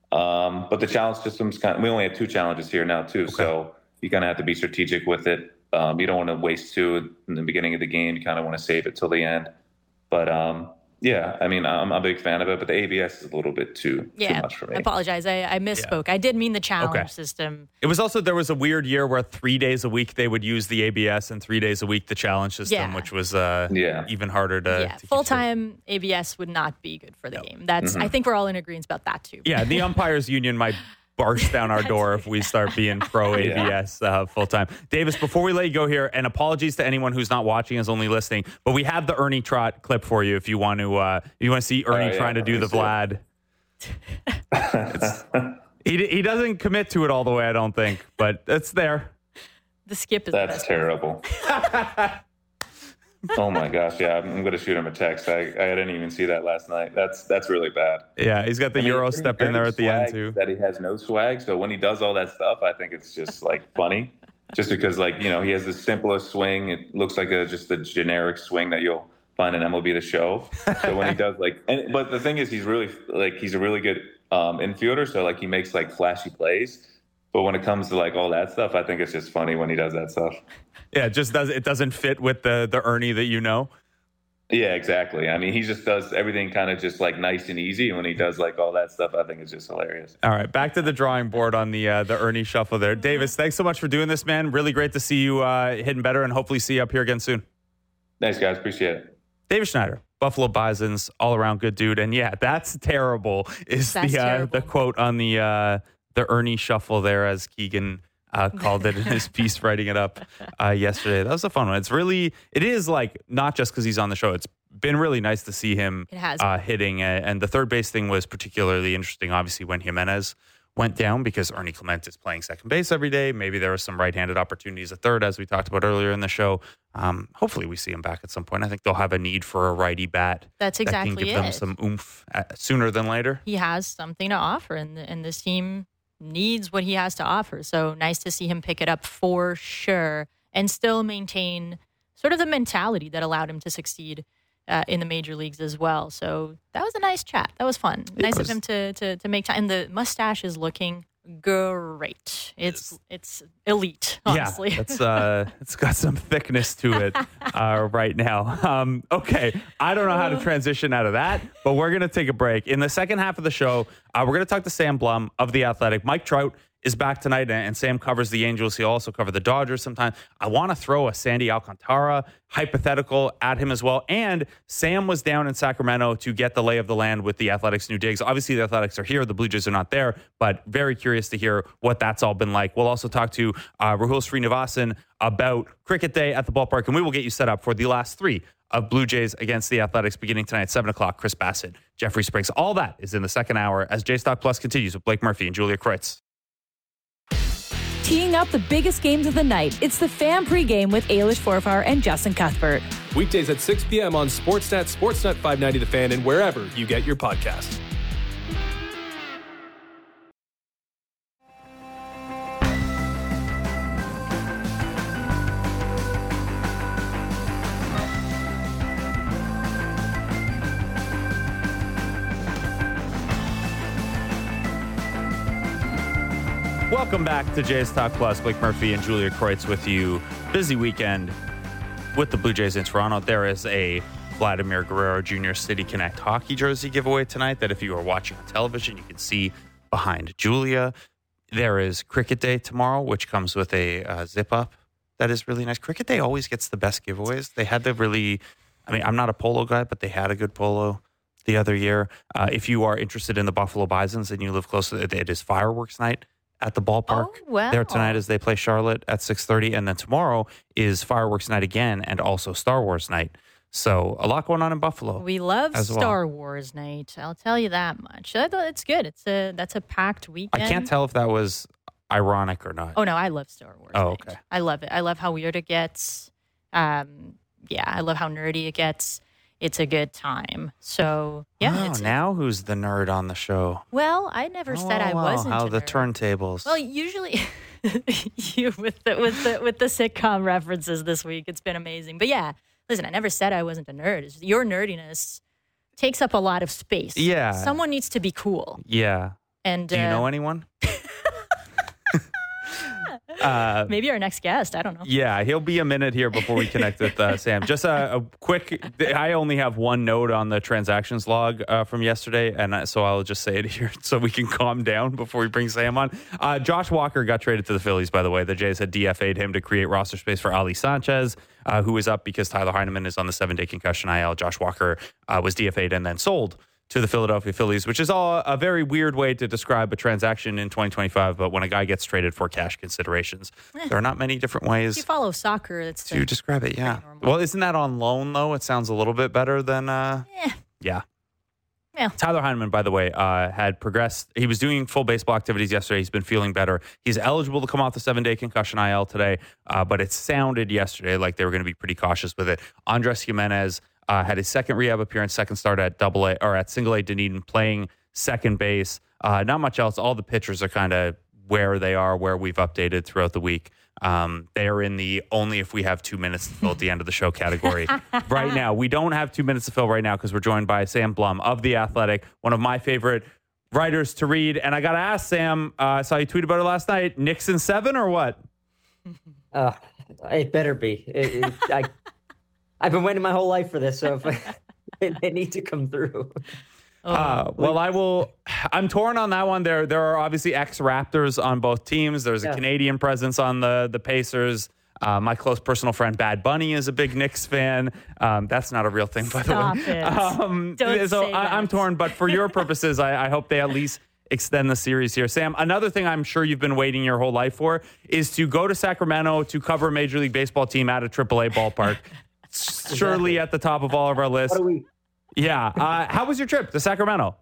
Um, but the challenge system's kind of, we only have two challenges here now too. Okay. So you kind of have to be strategic with it. Um, you don't want to waste two in the beginning of the game. You kind of want to save it till the end. But, um, yeah, I mean, I'm, I'm a big fan of it, but the A B S is a little bit too, yeah, too much for me. I apologize. I, I misspoke. Yeah. I did mean the challenge okay. system. It was also, there was a weird year where three days a week they would use the A B S and three days a week the challenge system, yeah. which was uh, yeah. even harder to, yeah. to full-time A B S would not be good for the no. game. That's mm-hmm. I think we're all in agreement about that too. Yeah, the umpires union might burst down our door if we start being pro A B S yeah. uh, full time. Davis, before we let you go here, and apologies to anyone who's not watching, is only listening, but we have the Ernie Trott clip for you if you want to. Uh, if you want to see Ernie oh, yeah, trying to do the Vlad. he he doesn't commit to it all the way, I don't think, but it's there. The skip is that's the terrible. Oh my gosh, yeah, I'm going to shoot him a text. I, I didn't even see that last night. That's that's really bad. Yeah, he's got the I mean, Euro step in there at the end too. That he has no swag, so when he does all that stuff, I think it's just like funny. Just because, like, you know, he has the simplest swing. It looks like a, just a generic swing that you'll find in M L B The Show. So when he does like, and, but the thing is, he's really like he's a really good um, infielder. So like he makes like flashy plays. But when it comes to like all that stuff, I think it's just funny when he does that stuff. Yeah, it just does. It doesn't fit with the the Ernie that you know. Yeah, exactly. I mean, he just does everything kind of just like nice and easy. And when he does like all that stuff, I think it's just hilarious. All right, back to the drawing board on the uh, the Ernie shuffle there. Davis, thanks so much for doing this, man. Really great to see you uh, hitting better, and hopefully see you up here again soon. Thanks, guys. Appreciate it. Davis Schneider, Buffalo Bisons, all around good dude. And yeah, that's terrible. Is that's the uh, terrible. the quote on the uh, the Ernie shuffle there, as Keegan uh, called it in his piece, writing it up uh, yesterday. That was a fun one. It's really, it is like not just because he's on the show. It's been really nice to see him it has. Uh, hitting. Uh, and the third base thing was particularly interesting, obviously, when Jimenez went down, because Ernie Clement is playing second base every day. Maybe there were some right-handed opportunities at third, as we talked about earlier in the show. Um, hopefully we see him back at some point. I think they'll have a need for a righty bat. That's exactly that can give it. them some oomph at, sooner than later. He has something to offer, and, and this team needs what he has to offer. So nice to see him pick it up for sure and still maintain sort of the mentality that allowed him to succeed uh, in the major leagues as well. So that was a nice chat. That was fun. It nice was. of him to, to to make time. And the mustache is looking great. It's it's elite, honestly. Yeah, it's uh, it's got some thickness to it uh, right now. Um, okay, I don't know how to transition out of that, but we're gonna take a break. In the second half of the show, uh, we're gonna talk to Sam Blum of The Athletic. Mike Trout is back tonight, and Sam covers the Angels. He'll also cover the Dodgers sometimes. I want to throw a Sandy Alcantara hypothetical at him as well. And Sam was down in Sacramento to get the lay of the land with the Athletics' new digs. Obviously, the Athletics are here. The Blue Jays are not there, but very curious to hear what that's all been like. We'll also talk to uh, Rahul Srinivasan about Cricket Day at the ballpark, and we will get you set up for the last three of Blue Jays against the Athletics beginning tonight at seven o'clock. Chris Bassett, Jeffrey Springs. All that is in the second hour as J-Stock Plus continues with Blake Murphy and Julia Kreutz. Teeing up the biggest games of the night, it's the Fan Pregame with Ailish Forfar and Justin Cuthbert. Weekdays at six p.m. on Sportsnet, Sportsnet five ninety The Fan, and wherever you get your podcasts. Welcome back to Jays Talk Plus. Blake Murphy and Julia Kreutz with you. Busy weekend with the Blue Jays in Toronto. There is a Vladimir Guerrero Junior City Connect hockey jersey giveaway tonight that if you are watching on television, you can see behind Julia. There is Cricket Day tomorrow, which comes with a uh, zip-up that is really nice. Cricket Day always gets the best giveaways. They had the really, I mean, I'm not a polo guy, but they had a good polo the other year. Uh, if you are interested in the Buffalo Bisons and you live close to it, it is fireworks night at the ballpark Oh, wow. there tonight as they play Charlotte at six thirty. And then tomorrow is fireworks night again and also Star Wars night. So a lot going on in Buffalo. We love as well. Star Wars night. I'll tell you that much. I thought it's good. It's a that's a packed weekend. I can't tell if that was ironic or not. Oh no, I love Star Wars. Oh, night. okay. I love it. I love how weird it gets. Um, yeah, I love how nerdy it gets. It's a good time. So yeah. Oh, it's, now who's the nerd on the show? well, I never said I Oh, wow. wasn't. How a the nerd. turntables. Well, usually you with the with the with the sitcom references this week, it's been amazing. But yeah, listen, I never said I wasn't a nerd. It's, your nerdiness takes up a lot of space. Yeah. Someone needs to be cool. yeah. And Do you uh, know anyone? uh, maybe our next guest. I don't know. Yeah, he'll be a minute here before we connect with uh, Sam. Just a, a quick, I only have one note on the transactions log uh, from yesterday, and I, so I'll just say it here so we can calm down before we bring Sam on. Uh, Josh Walker got traded to the Phillies, by the way. The Jays had D F A'd him to create roster space for Ali Sanchez, uh, who is up because Tyler Heineman is on the seven-day concussion I L. Josh Walker uh, was D F A'd and then sold to the Philadelphia Phillies, which is all a very weird way to describe a transaction in twenty twenty-five. But when a guy gets traded for cash considerations, Eh. there are not many different If ways you follow soccer, it's to the, describe it. Yeah. normal. Well, isn't that on loan, though? It sounds a little bit better than, uh, eh, yeah. Yeah. Tyler Heineman, by the way, uh, had progressed. He was doing full baseball activities yesterday. He's been feeling better. He's eligible to come off the seven-day concussion I L today, uh, but it sounded yesterday like they were going to be pretty cautious with it. Andres Jimenez uh, had his second rehab appearance, second start at double A or at single A Dunedin, playing second base. Uh, not much else. All the pitchers are kind of where they are, where we've updated throughout the week. Um, they are in the only if we have two minutes to fill at the end of the show category right now. We don't have two minutes to fill right now because we're joined by Sam Blum of The Athletic, one of my favorite writers to read. And I got to ask, Sam, uh, I saw you tweet about it last night. Knicks in seven or what? Uh, it better be. It, it, I, I've been waiting my whole life for this, so if I, it, it needs to come through. Uh, well, I will. I'm torn on that one. There, there are obviously ex-Raptors on both teams. There's a Yeah. Canadian presence on the the Pacers. Uh, my close personal friend Bad Bunny is a big Knicks fan. Um, that's not a real thing, by Stop the way. it. Um, Don't so say I, I'm that. torn, but for your purposes, I, I hope they at least extend the series here. Sam, another thing I'm sure you've been waiting your whole life for is to go to Sacramento to cover a Major League Baseball team at a triple A ballpark. Surely at the top of all of our lists. What do we? Yeah. Uh, how was your trip to Sacramento?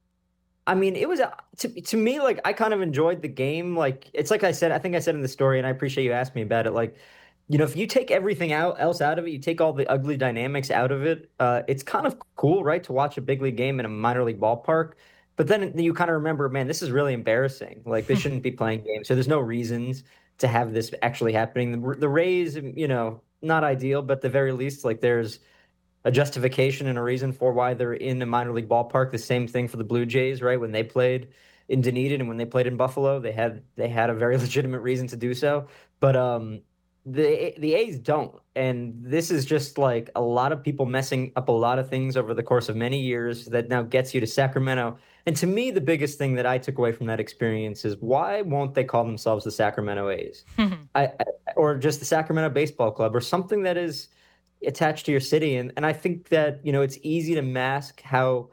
I mean, it was uh, to to me like I kind of enjoyed the game. Like it's like I said, I think I said in the story, and I appreciate you asking me about it. Like, you know, if you take everything out else out of it, you take all the ugly dynamics out of it. Uh, it's kind of cool, right, to watch a big league game in a minor league ballpark. But then you kind of remember, man, this is really embarrassing. Like they shouldn't be playing games. So there's no reasons to have this actually happening. The, the Rays, you know, not ideal, but at the very least, like there's a justification and a reason for why they're in a minor league ballpark. The same thing for the Blue Jays, right? When they played in Dunedin and when they played in Buffalo, they had they had a very legitimate reason to do so. But um, the the A's don't, and this is just like a lot of people messing up a lot of things over the course of many years that now gets you to Sacramento. And to me, the biggest thing that I took away from that experience is why won't they call themselves the Sacramento A's, I, I, or just the Sacramento Baseball Club, or something that is attached to your city? And and I think that, you know, it's easy to mask how,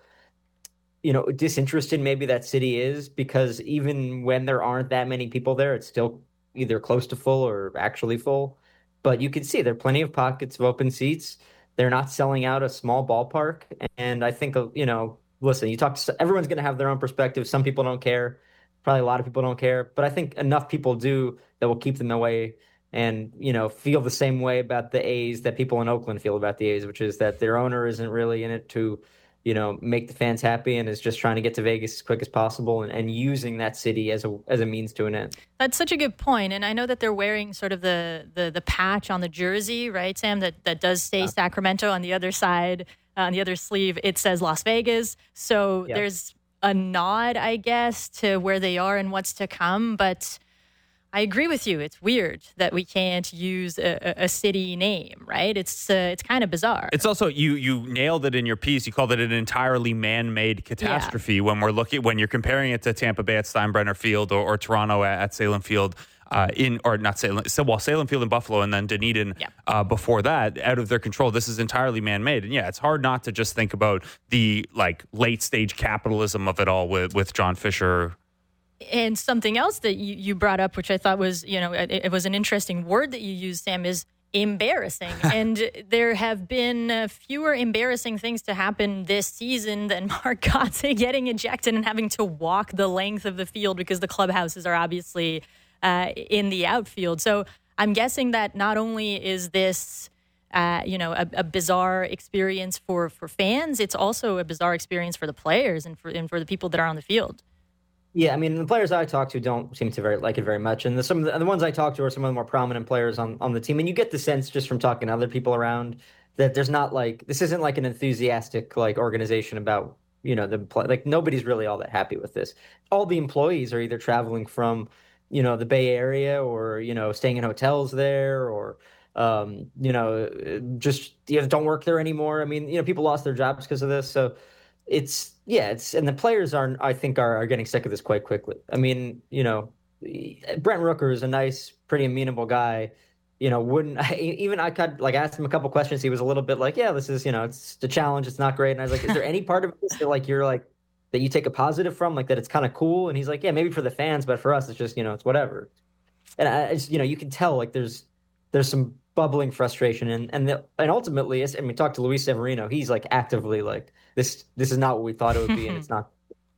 you know, disinterested maybe that city is, because even when there aren't that many people there, it's still either close to full or actually full. But you can see there are plenty of pockets of open seats. They're not selling out a small ballpark. And I think, you know, listen, you talk to everyone's going to have their own perspective. Some people don't care. Probably a lot of people don't care. But I think enough people do that will keep them away and, you know, feel the same way about the A's that people in Oakland feel about the A's, which is that their owner isn't really in it to, you know, make the fans happy and is just trying to get to Vegas as quick as possible and, and using that city as a as a means to an end. That's such a good point. And I know that they're wearing sort of the the, the patch on the jersey, right, Sam, that, that does say yeah. Sacramento on the other side. Uh, on the other sleeve, it says Las Vegas. So yeah. there's a nod, I guess, to where they are and what's to come. But I agree with you. It's weird that we can't use a, a city name, right? It's uh, it's kind of bizarre. It's also, you you nailed it in your piece. You called it an entirely man-made catastrophe yeah. when we're looking when you're comparing it to Tampa Bay at Steinbrenner Field or, or Toronto at, at Salem Field. Uh, in or not Salem, so well, Salem Field in Buffalo, and then Dunedin yeah. uh, before that, out of their control. This is entirely man-made, and yeah, it's hard not to just think about the like late-stage capitalism of it all with with John Fisher. And something else that you, you brought up, which I thought was, you know, it, it was an interesting word that you used, Sam, is embarrassing. And there have been uh, fewer embarrassing things to happen this season than Mark Kotsay getting ejected and having to walk the length of the field because the clubhouses are obviously Uh, in the outfield. So I'm guessing that not only is this, uh, you know, a, a bizarre experience for, for fans, it's also a bizarre experience for the players and for and for the people that are on the field. Yeah, I mean, the players I talk to don't seem to very like it very much, and the, some of the, the ones I talk to are some of the more prominent players on, on the team. And you get the sense just from talking to other people around that there's not like this isn't like an enthusiastic like organization about, you know, the play. Like nobody's really all that happy with this. All the employees are either traveling from, you know, the Bay Area or, you know, staying in hotels there or, um, you know, just you know, don't work there anymore. I mean, you know, people lost their jobs because of this. So it's, yeah, it's, and the players are, I think, are, are getting sick of this quite quickly. I mean, you know, Brent Rooker is a nice, pretty amenable guy. You know, wouldn't I, even I could like ask him a couple questions. He was a little bit like, yeah, this is, you know, it's the challenge. It's not great. And I was like, is there any part of this that like you're like, that you take a positive from, like that it's kind of cool? And he's like, yeah, maybe for the fans, but for us, it's just, you know, it's whatever. And I just, you know, you can tell like there's there's some bubbling frustration, and and the, and ultimately, I mean, talk to Luis Severino. He's like actively like this. This is not what we thought it would be, and it's not.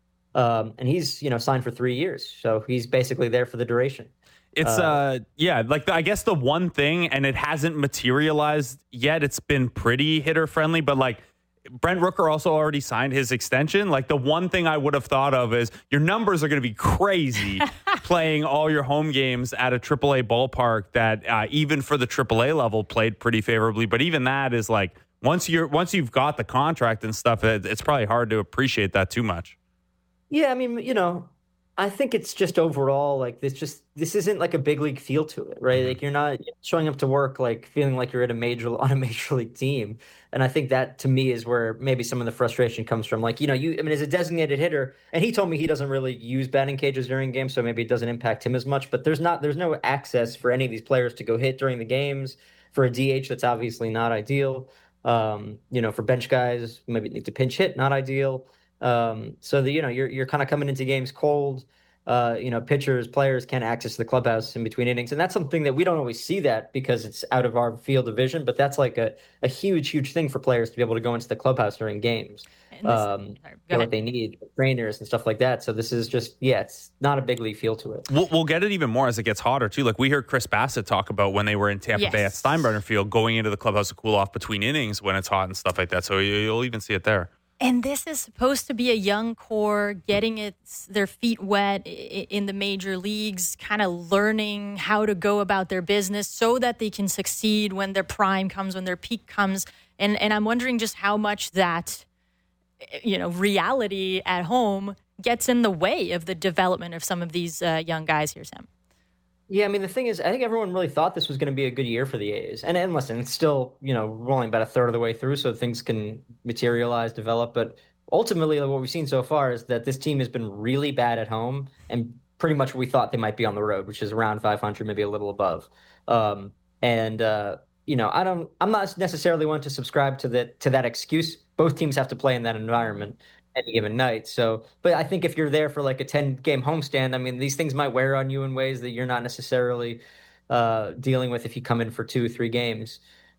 Um, and he's, you know, signed for three years, so he's basically there for the duration. It's uh, uh yeah, like the, I guess the one thing, and it hasn't materialized yet. It's been pretty hitter friendly, but like. Brent Rooker also already signed his extension. Like the one thing I would have thought of is your numbers are going to be crazy playing all your home games at a triple A ballpark that uh, even for the triple A level played pretty favorably. But even that is like once you're once you've got the contract and stuff, it, it's probably hard to appreciate that too much. Yeah, I mean, you know, I think it's just overall like this. Just this isn't like a big league feel to it, right? Mm-hmm. Like you're not showing up to work like feeling like you're at a major on a major league team. And I think that to me is where maybe some of the frustration comes from. Like, you know, you I mean, as a designated hitter, and he told me he doesn't really use batting cages during games, so maybe it doesn't impact him as much. But there's not there's no access for any of these players to go hit during the games. For a D H, that's obviously not ideal. Um, you know, for bench guys, maybe need to pinch hit, not ideal. Um, so the, you know, you're you're kind of coming into games cold. Uh, you know, pitchers, players can't access the clubhouse in between innings. And that's something that we don't always see that because it's out of our field of vision, but that's like a, a huge, huge thing for players to be able to go into the clubhouse during games. This, um, get what they need, trainers and stuff like that. So this is just, yeah, it's not a big league feel to it. We'll, we'll get it even more as it gets hotter too. Like we heard Chris Bassett talk about when they were in Tampa yes. Bay at Steinbrenner Field, going into the clubhouse to cool off between innings when it's hot and stuff like that. So you'll even see it there. And this is supposed to be a young core getting its their feet wet in the major leagues, kind of learning how to go about their business so that they can succeed when their prime comes, when their peak comes. And and I'm wondering just how much that, you know, reality at home gets in the way of the development of some of these uh, young guys here, Sam. Yeah, I mean, the thing is, I think everyone really thought this was going to be a good year for the A's. And, and listen, it's still, you know, rolling about a third of the way through, so things can materialize, develop. But ultimately, what we've seen so far is that this team has been really bad at home and pretty much what we thought they might be on the road, which is around five hundred, maybe a little above. Um, and, uh, you know, I don't, I'm not necessarily one to subscribe to that, to that excuse. Both teams have to play in that environment any given night. So, but I think if you're there for like a ten game homestand, I mean, these things might wear on you in ways that you're not necessarily uh, dealing with if you come in for two, three games.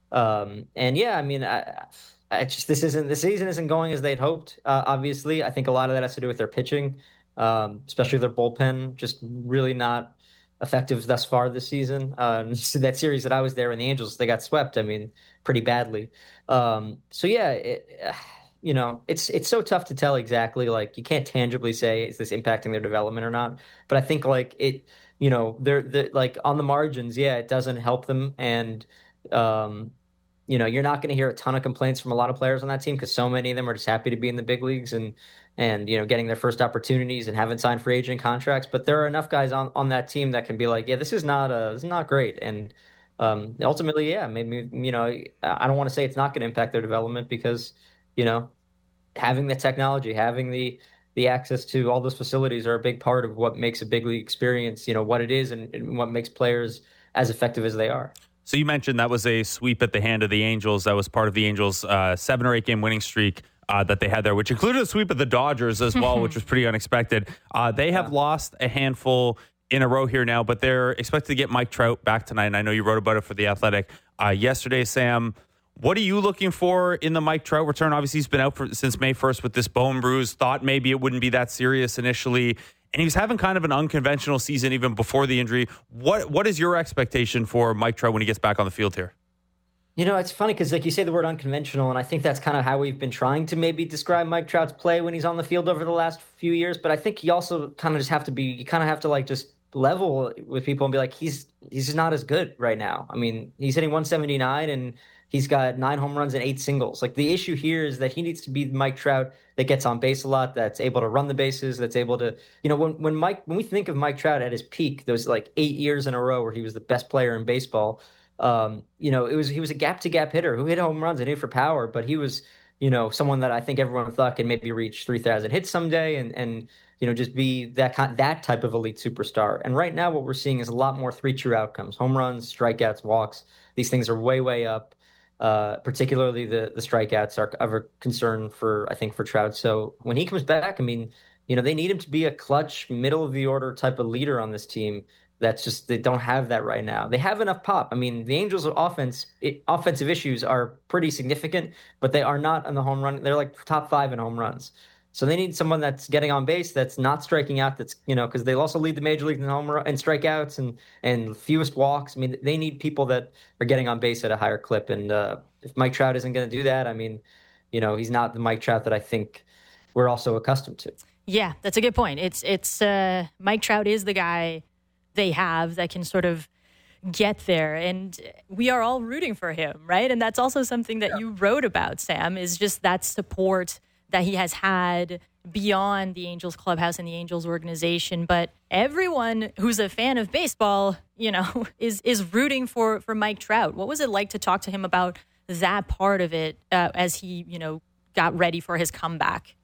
Um, and yeah, I mean, I, I just, this isn't, the season isn't going as they'd hoped. Uh, obviously, I think a lot of that has to do with their pitching, um, especially their bullpen, just really not effective thus far this season. Uh, so that series that I was there when the Angels, they got swept, I mean, pretty badly. Um, so yeah, it, uh, you know, it's it's so tough to tell exactly, like, you can't tangibly say, is this impacting their development or not? But I think, like, it, you know, they're, they're like on the margins, yeah, it doesn't help them. And, um, you know, you're not going to hear a ton of complaints from a lot of players on that team because so many of them are just happy to be in the big leagues and, and you know, getting their first opportunities and haven't signed free agent contracts. But there are enough guys on, on that team that can be like, yeah, this is not a, this is not great. And um, ultimately, yeah, maybe, you know, I don't want to say it's not going to impact their development because, you know, having the technology, having the the access to all those facilities are a big part of what makes a big league experience, you know, what it is and, and what makes players as effective as they are. So you mentioned that was a sweep at the hand of the Angels. That was part of the Angels' uh, seven or eight game winning streak uh, that they had there, which included a sweep of the Dodgers as well, which was pretty unexpected. Uh, they have yeah. lost a handful in a row here now, but they're expected to get Mike Trout back tonight. And I know you wrote about it for The Athletic uh, yesterday, Sam. What are you looking for in the Mike Trout return? Obviously, he's been out for, since May first with this bone bruise. Thought maybe it wouldn't be that serious initially. And he was having kind of an unconventional season even before the injury. What What is your expectation for Mike Trout when he gets back on the field here? You know, it's funny because, like, you say the word unconventional, and I think that's kind of how we've been trying to maybe describe Mike Trout's play when he's on the field over the last few years. But I think you also kind of just have to be, you kind of have to, like, just level with people and be like, he's he's just not as good right now. I mean, he's hitting one seventy-nine and he's got nine home runs and eight singles. Like, the issue here is that he needs to be Mike Trout that gets on base a lot, that's able to run the bases, that's able to, you know, when when Mike when we think of Mike Trout at his peak, those like eight years in a row where he was the best player in baseball. Um, you know, it was he was a gap to gap hitter who hit home runs and hit for power, but he was, you know, someone that I think everyone thought could maybe reach three thousand hits someday and and you know just be that kind, that type of elite superstar. And right now, what we're seeing is a lot more three true outcomes: home runs, strikeouts, walks. These things are way way up. Uh, particularly the the strikeouts are of a concern for, I think, for Trout. So when he comes back, I mean, you know, they need him to be a clutch, middle of the order type of leader on this team. That's just, they don't have that right now. They have enough pop. I mean, the Angels' offense, it, offensive issues are pretty significant, but they are not on the home run. They're like top five in home runs. So they need someone that's getting on base, that's not striking out, that's, you know, because they also lead the major league in home run and strikeouts and, and fewest walks. I mean, they need people that are getting on base at a higher clip. And uh, if Mike Trout isn't going to do that, I mean, you know, he's not the Mike Trout that I think we're also accustomed to. Yeah, that's a good point. It's, it's uh, Mike Trout is the guy they have that can sort of get there. And we are all rooting for him, right? And that's also something that yeah. you wrote about, Sam, is just that support that he has had beyond the Angels clubhouse and the Angels organization. But everyone who's a fan of baseball, you know, is is rooting for, for Mike Trout. What was it like to talk to him about that part of it uh, as he, you know, got ready for his comeback?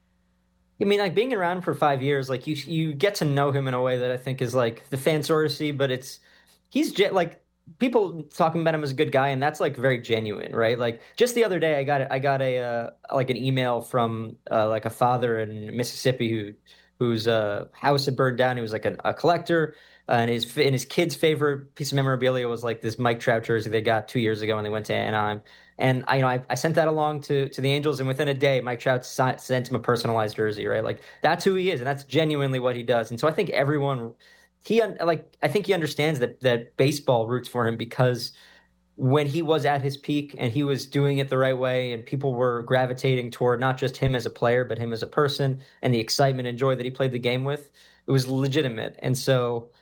I mean, like, being around for five years, like, you you get to know him in a way that I think is, like, the fans sort of see, but it's, he's, like, people talking about him as a good guy, and that's, like, very genuine, right? Like, just the other day, I got I got a uh, like an email from uh, like a father in Mississippi who whose uh, house had burned down. He was like a, a collector, uh, and his and his kid's favorite piece of memorabilia was like this Mike Trout jersey they got two years ago when they went to Anaheim. And I, you know, I, I sent that along to to the Angels, and within a day, Mike Trout sent him a personalized jersey, right? Like, that's who he is, and that's genuinely what he does. And so I think everyone. He like I think he understands that that baseball roots for him because when he was at his peak and he was doing it the right way and people were gravitating toward not just him as a player but him as a person and the excitement and joy that he played the game with, it was legitimate. And so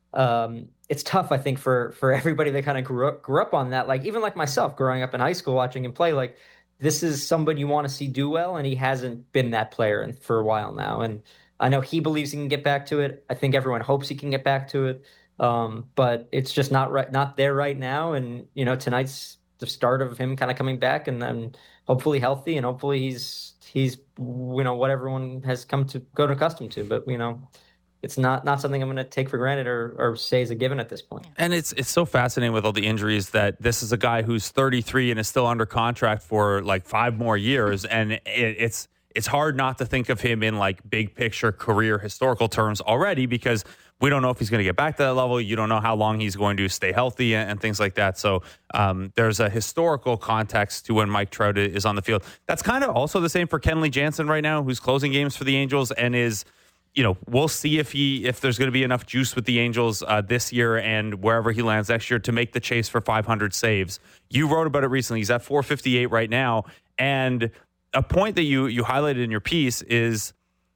um, it's tough, I think, for for everybody that kind of grew up grew up on that. Like, even like myself, growing up in high school watching him play, like, this is somebody you want to see do well, and he hasn't been that player for a while now. And I know he believes he can get back to it. I think everyone hopes he can get back to it. Um, but it's just not right, not there right now. And, you know, tonight's the start of him kind of coming back and then hopefully healthy and hopefully he's, he's, you know, what everyone has come to go accustomed to. But, you know, it's not, not something I'm going to take for granted or, or say is a given at this point. And it's it's so fascinating with all the injuries that this is a guy who's thirty-three and is still under contract for like five more years. And it, it's it's hard not to think of him in like big picture career historical terms already, because we don't know if he's going to get back to that level. You don't know how long he's going to stay healthy and, and things like that. So um, there's a historical context to when Mike Trout is on the field. That's kind of also the same for Kenley Jansen right now, who's closing games for the Angels and is, you know, we'll see if he if there's going to be enough juice with the Angels uh, this year and wherever he lands next year to make the chase for five hundred saves. You wrote about it recently. He's at four fifty-eight right now. And a point that you you highlighted in your piece is,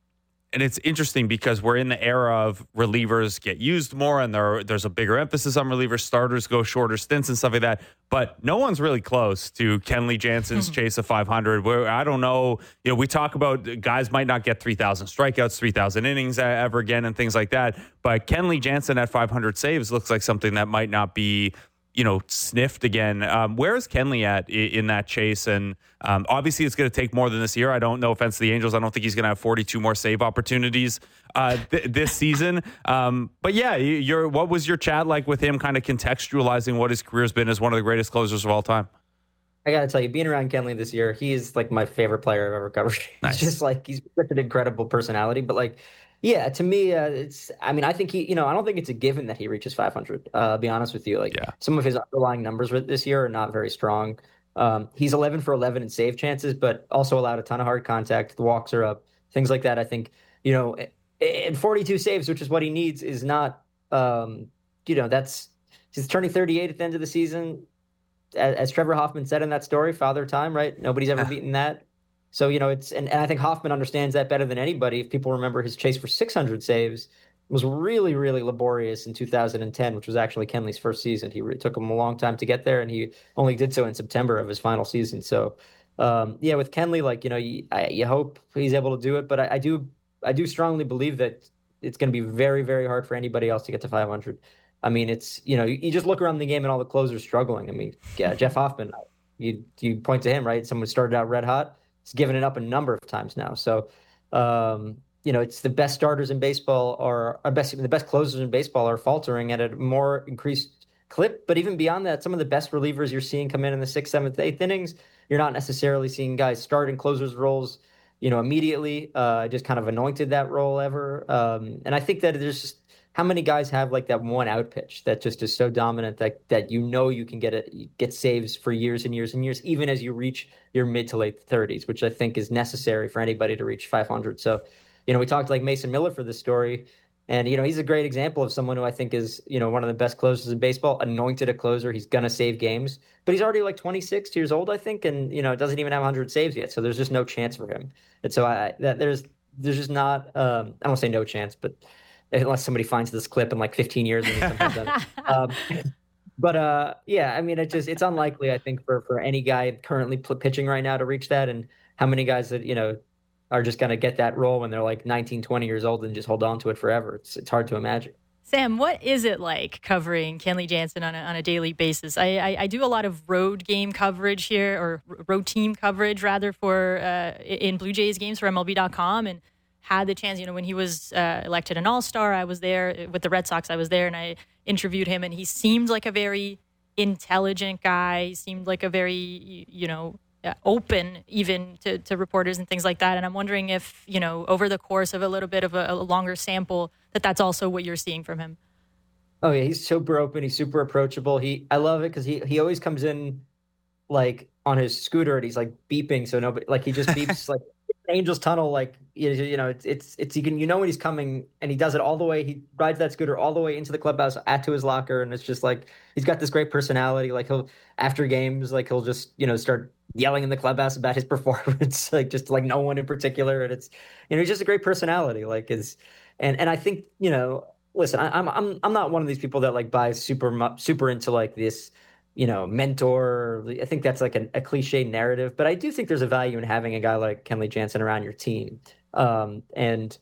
and it's interesting because we're in the era of relievers get used more and there there's a bigger emphasis on relievers. Starters go shorter stints and stuff like that. But no one's really close to Kenley Jansen's chase of five hundred. Where I don't know, you know, we talk about guys might not get three thousand strikeouts, three thousand innings ever again and things like that. But Kenley Jansen at five hundred saves looks like something that might not be, you know, sniffed again. Um, where is Kenley at in, in that chase? And um, obviously it's going to take more than this year. I don't know, offense to the Angels, I don't think he's going to have forty-two more save opportunities uh, th- this season. Um, but yeah, you're, what was your chat like with him kind of contextualizing what his career's been as one of the greatest closers of all time? I got to tell you, being around Kenley this year, he is like my favorite player I've ever covered. Nice. He's just like, he's such an incredible personality, but like, yeah, to me, uh, it's, I mean, I think he, you know, I don't think it's a given that he reaches five hundred. Uh, I'll be honest with you. Like, yeah. Some of his underlying numbers this year are not very strong. Um, he's eleven for eleven in save chances, but also allowed a ton of hard contact. The walks are up, things like that. I think, you know, and forty-two saves, which is what he needs, is not, um, you know, that's, he's turning thirty-eight at the end of the season. As, as Trevor Hoffman said in that story, Father Time, right? Nobody's ever beaten that. So, you know, it's, and, and I think Hoffman understands that better than anybody. If people remember his chase for six hundred saves was really, really laborious in two thousand ten, which was actually Kenley's first season. He it took him a long time to get there, and he only did so in September of his final season. So, um, yeah, with Kenley, like, you know, you, I, you hope he's able to do it, but I, I do, I do strongly believe that it's going to be very, very hard for anybody else to get to five hundred. I mean, it's, you know, you, you just look around the game and all the closers struggling. I mean, yeah, Jeff Hoffman, you you point to him, right? Someone started out red hot. He's given it up a number of times now. So, um, you know, it's the best starters in baseball are, are best, the best closers in baseball are faltering at a more increased clip. But even beyond that, some of the best relievers you're seeing come in in the sixth, seventh, eighth innings, you're not necessarily seeing guys start in closers roles, you know, immediately. Uh, just kind of anointed that role ever. Um, and I think that there's just, how many guys have like that one out pitch that just is so dominant that that you know you can get it, get saves for years and years and years, even as you reach your mid to late thirties, which I think is necessary for anybody to reach five hundred. So, you know, we talked like Mason Miller for this story, and you know he's a great example of someone who I think is, you know, one of the best closers in baseball. Anointed a closer, he's gonna save games, but he's already like twenty-six years old, I think, and you know doesn't even have one hundred saves yet. So there's just no chance for him. And so I that there's there's just not um, I don't say no chance, but unless somebody finds this clip in like fifteen years and something done. Um, but uh, yeah, I mean, it just it's unlikely, I think, for for any guy currently p- pitching right now to reach that. And how many guys that you know are just going to get that role when they're like nineteen, twenty years old and just hold on to it forever? It's it's hard to imagine. Sam, what is it like covering Kenley Jansen on a, on a daily basis? I, I, I do a lot of road game coverage here, or road team coverage rather, for uh, in Blue Jays games for M L B dot com, and had the chance, you know, when he was uh, elected an all-star, I was there with the Red Sox. I was there and I interviewed him, and he seemed like a very intelligent guy. He seemed like a very, you know, uh, open even to, to reporters and things like that. And I'm wondering if, you know, over the course of a little bit of a, a longer sample, that that's also what you're seeing from him. Oh yeah, he's super open. He's super approachable. He, I love it because he he always comes in like on his scooter and he's like beeping, so nobody, like he just beeps like Angels Tunnel, like you, you know, it's it's it's you can you know when he's coming, and he does it all the way. He rides that scooter all the way into the clubhouse, at to his locker, and it's just like he's got this great personality. Like he'll after games, like he'll just you know start yelling in the clubhouse about his performance, like just like no one in particular, and it's you know he's just a great personality. Like is and and I think you know, listen, I, I'm I'm I'm not one of these people that like buys super super into like this, you know, mentor. I think that's like an, a cliche narrative, but I do think there's a value in having a guy like Kenley Jansen around your team. Um, and,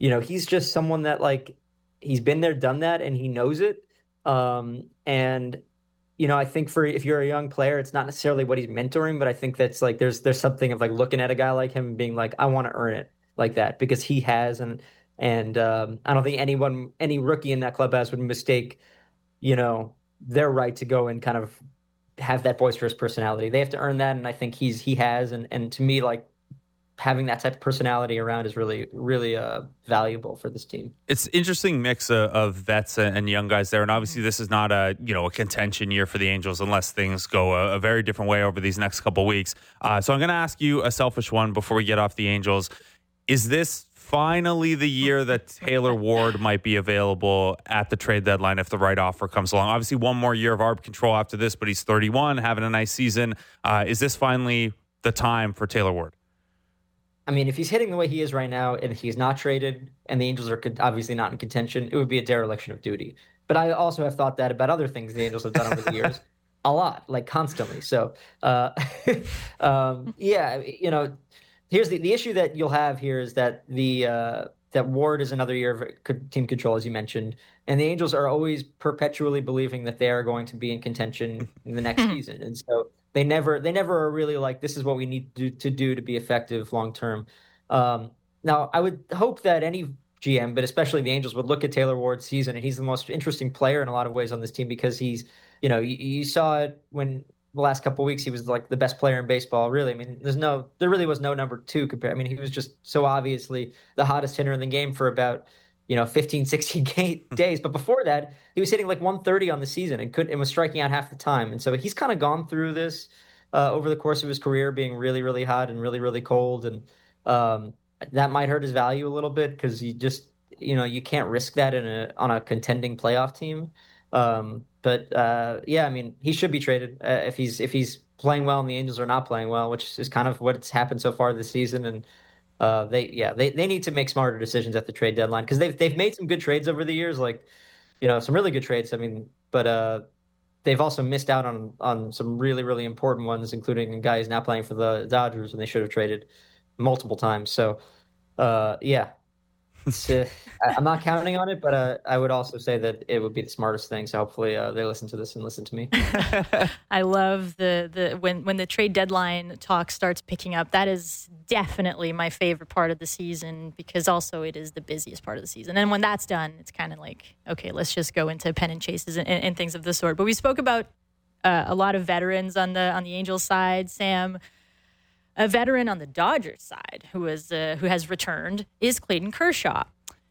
you know, he's just someone that like he's been there, done that, and he knows it. Um, and you know, I think for if you're a young player, it's not necessarily what he's mentoring, but I think that's like there's there's something of like looking at a guy like him and being like, I want to earn it like that because he has, and and um, I don't think anyone, any rookie in that clubhouse would mistake, you know, their right to go and kind of have that boisterous personality. They have to earn that, and I think he's he has, and and to me, like having that type of personality around is really really uh, valuable for this team. It's interesting mix of, of vets and young guys there, and obviously this is not a you know a contention year for the Angels unless things go a, a very different way over these next couple weeks. Uh, so I'm going to ask you a selfish one before we get off the Angels. Is this finally the year that Taylor Ward might be available at the trade deadline if the right offer comes along? Obviously, one more year of arb control after this, but he's thirty-one, having a nice season. Uh, is this finally the time for Taylor Ward? I mean, if he's hitting the way he is right now and he's not traded and the Angels are obviously not in contention, it would be a dereliction of duty. But I also have thought that about other things the Angels have done over the years a lot, like constantly. So, uh, um, yeah, you know, here's the, the issue that you'll have here is that the uh, that Ward is another year of team control, as you mentioned, and the Angels are always perpetually believing that they are going to be in contention in the next season. And so They never, they never are really like, this is what we need to do to, do to be effective long term. Um, now, I would hope that any G M, but especially the Angels, would look at Taylor Ward's season, and he's the most interesting player in a lot of ways on this team because he's, you know, you, you saw it when the last couple of weeks he was like the best player in baseball. Really, I mean, there's no, there really was no number two compared. I mean, he was just so obviously the hottest hitter in the game for about, you know, fifteen, sixteen days. But before that, he was hitting like one thirty on the season and could and was striking out half the time. And so he's kind of gone through this uh, over the course of his career, being really, really hot and really, really cold. And um, that might hurt his value a little bit because you just, you know, you can't risk that in a on a contending playoff team. Um, but uh, yeah, I mean, he should be traded uh, if he's if he's playing well and the Angels are not playing well, which is kind of what's happened so far this season. And Uh, they yeah they, they need to make smarter decisions at the trade deadline because they've they've made some good trades over the years, like you know some really good trades. I mean, but uh, they've also missed out on on some really really important ones, including a guy who's now playing for the Dodgers, and they should have traded multiple times. So uh, yeah, it's, uh, I'm not counting on it, but uh, I would also say that it would be the smartest thing. So hopefully uh, they listen to this and listen to me. I love the the when when the trade deadline talk starts picking up. That is definitely my favorite part of the season because also it is the busiest part of the season. And when that's done, it's kind of like, okay, let's just go into pennant chases and, and things of the sort. But we spoke about uh, a lot of veterans on the on the Angels side. Sam, a veteran on the Dodgers side who is uh, who has returned is Clayton Kershaw.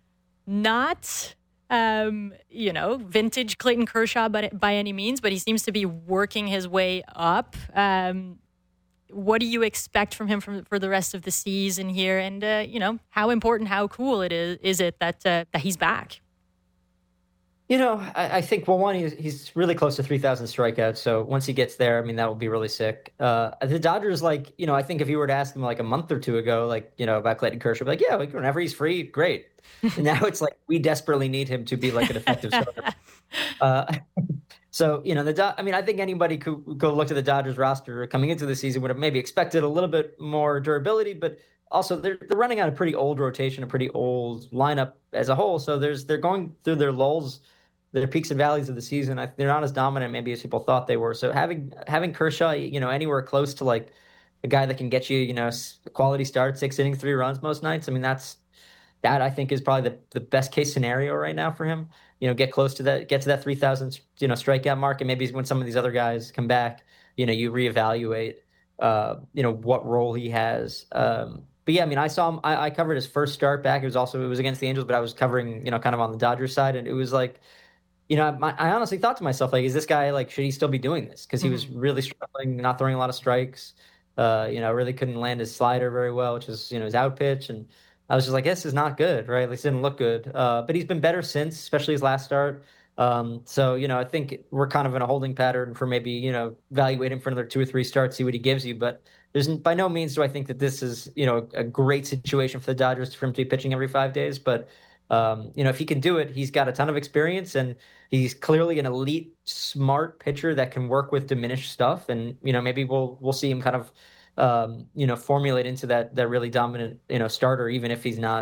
Not um, you know vintage Clayton Kershaw by, by any means, but he seems to be working his way up. Um, what do you expect from him from, for the rest of the season here? And, uh, you know, how important, how cool it is, is it that uh, that he's back? You know, I, I think, well, one, he's, he's really close to three thousand strikeouts. So once he gets there, I mean, that will be really sick. Uh, the Dodgers, like, you know, I think if you were to ask them like a month or two ago, like, you know, about Clayton Kershaw, like, yeah, like, whenever he's free, great. And now it's like, we desperately need him to be like an effective starter. Uh, so, you know, the Do- I mean, I think anybody could go look at the Dodgers roster coming into the season would have maybe expected a little bit more durability, but also they're they're running out a pretty old rotation, a pretty old lineup as a whole. So there's they're going through their lulls, their peaks and valleys of the season. I, they're not as dominant maybe as people thought they were. So having having Kershaw, you know, anywhere close to like a guy that can get you, you know, a quality start, six innings, three runs most nights. I mean, that's that I think is probably the, the best case scenario right now for him. You know, get close to that, get to that three thousand, you know, strikeout mark. And maybe when some of these other guys come back, you know, you reevaluate, uh, you know, what role he has. Um, but yeah, I mean, I saw him, I, I covered his first start back. It was also, it was against the Angels, but I was covering, you know, kind of on the Dodgers side. And it was like, you know, I, I honestly thought to myself, like, is this guy, like, should he still be doing this? Because he mm-hmm. was really struggling, not throwing a lot of strikes. Uh, you know, really couldn't land his slider very well, which is, you know, his out pitch. And I was just like, this is not good, right? At least it didn't look good. Uh, but he's been better since, especially his last start. Um, so, you know, I think we're kind of in a holding pattern for maybe, you know, evaluate him for another two or three starts, see what he gives you. But there's by no means do I think that this is, you know, a great situation for the Dodgers for him to be pitching every five days. But, um, you know, if he can do it, he's got a ton of experience and he's clearly an elite, smart pitcher that can work with diminished stuff. And, you know, maybe we'll we'll see him kind of, um, you know, formulate into that that really dominant, you know, starter, even if he's not,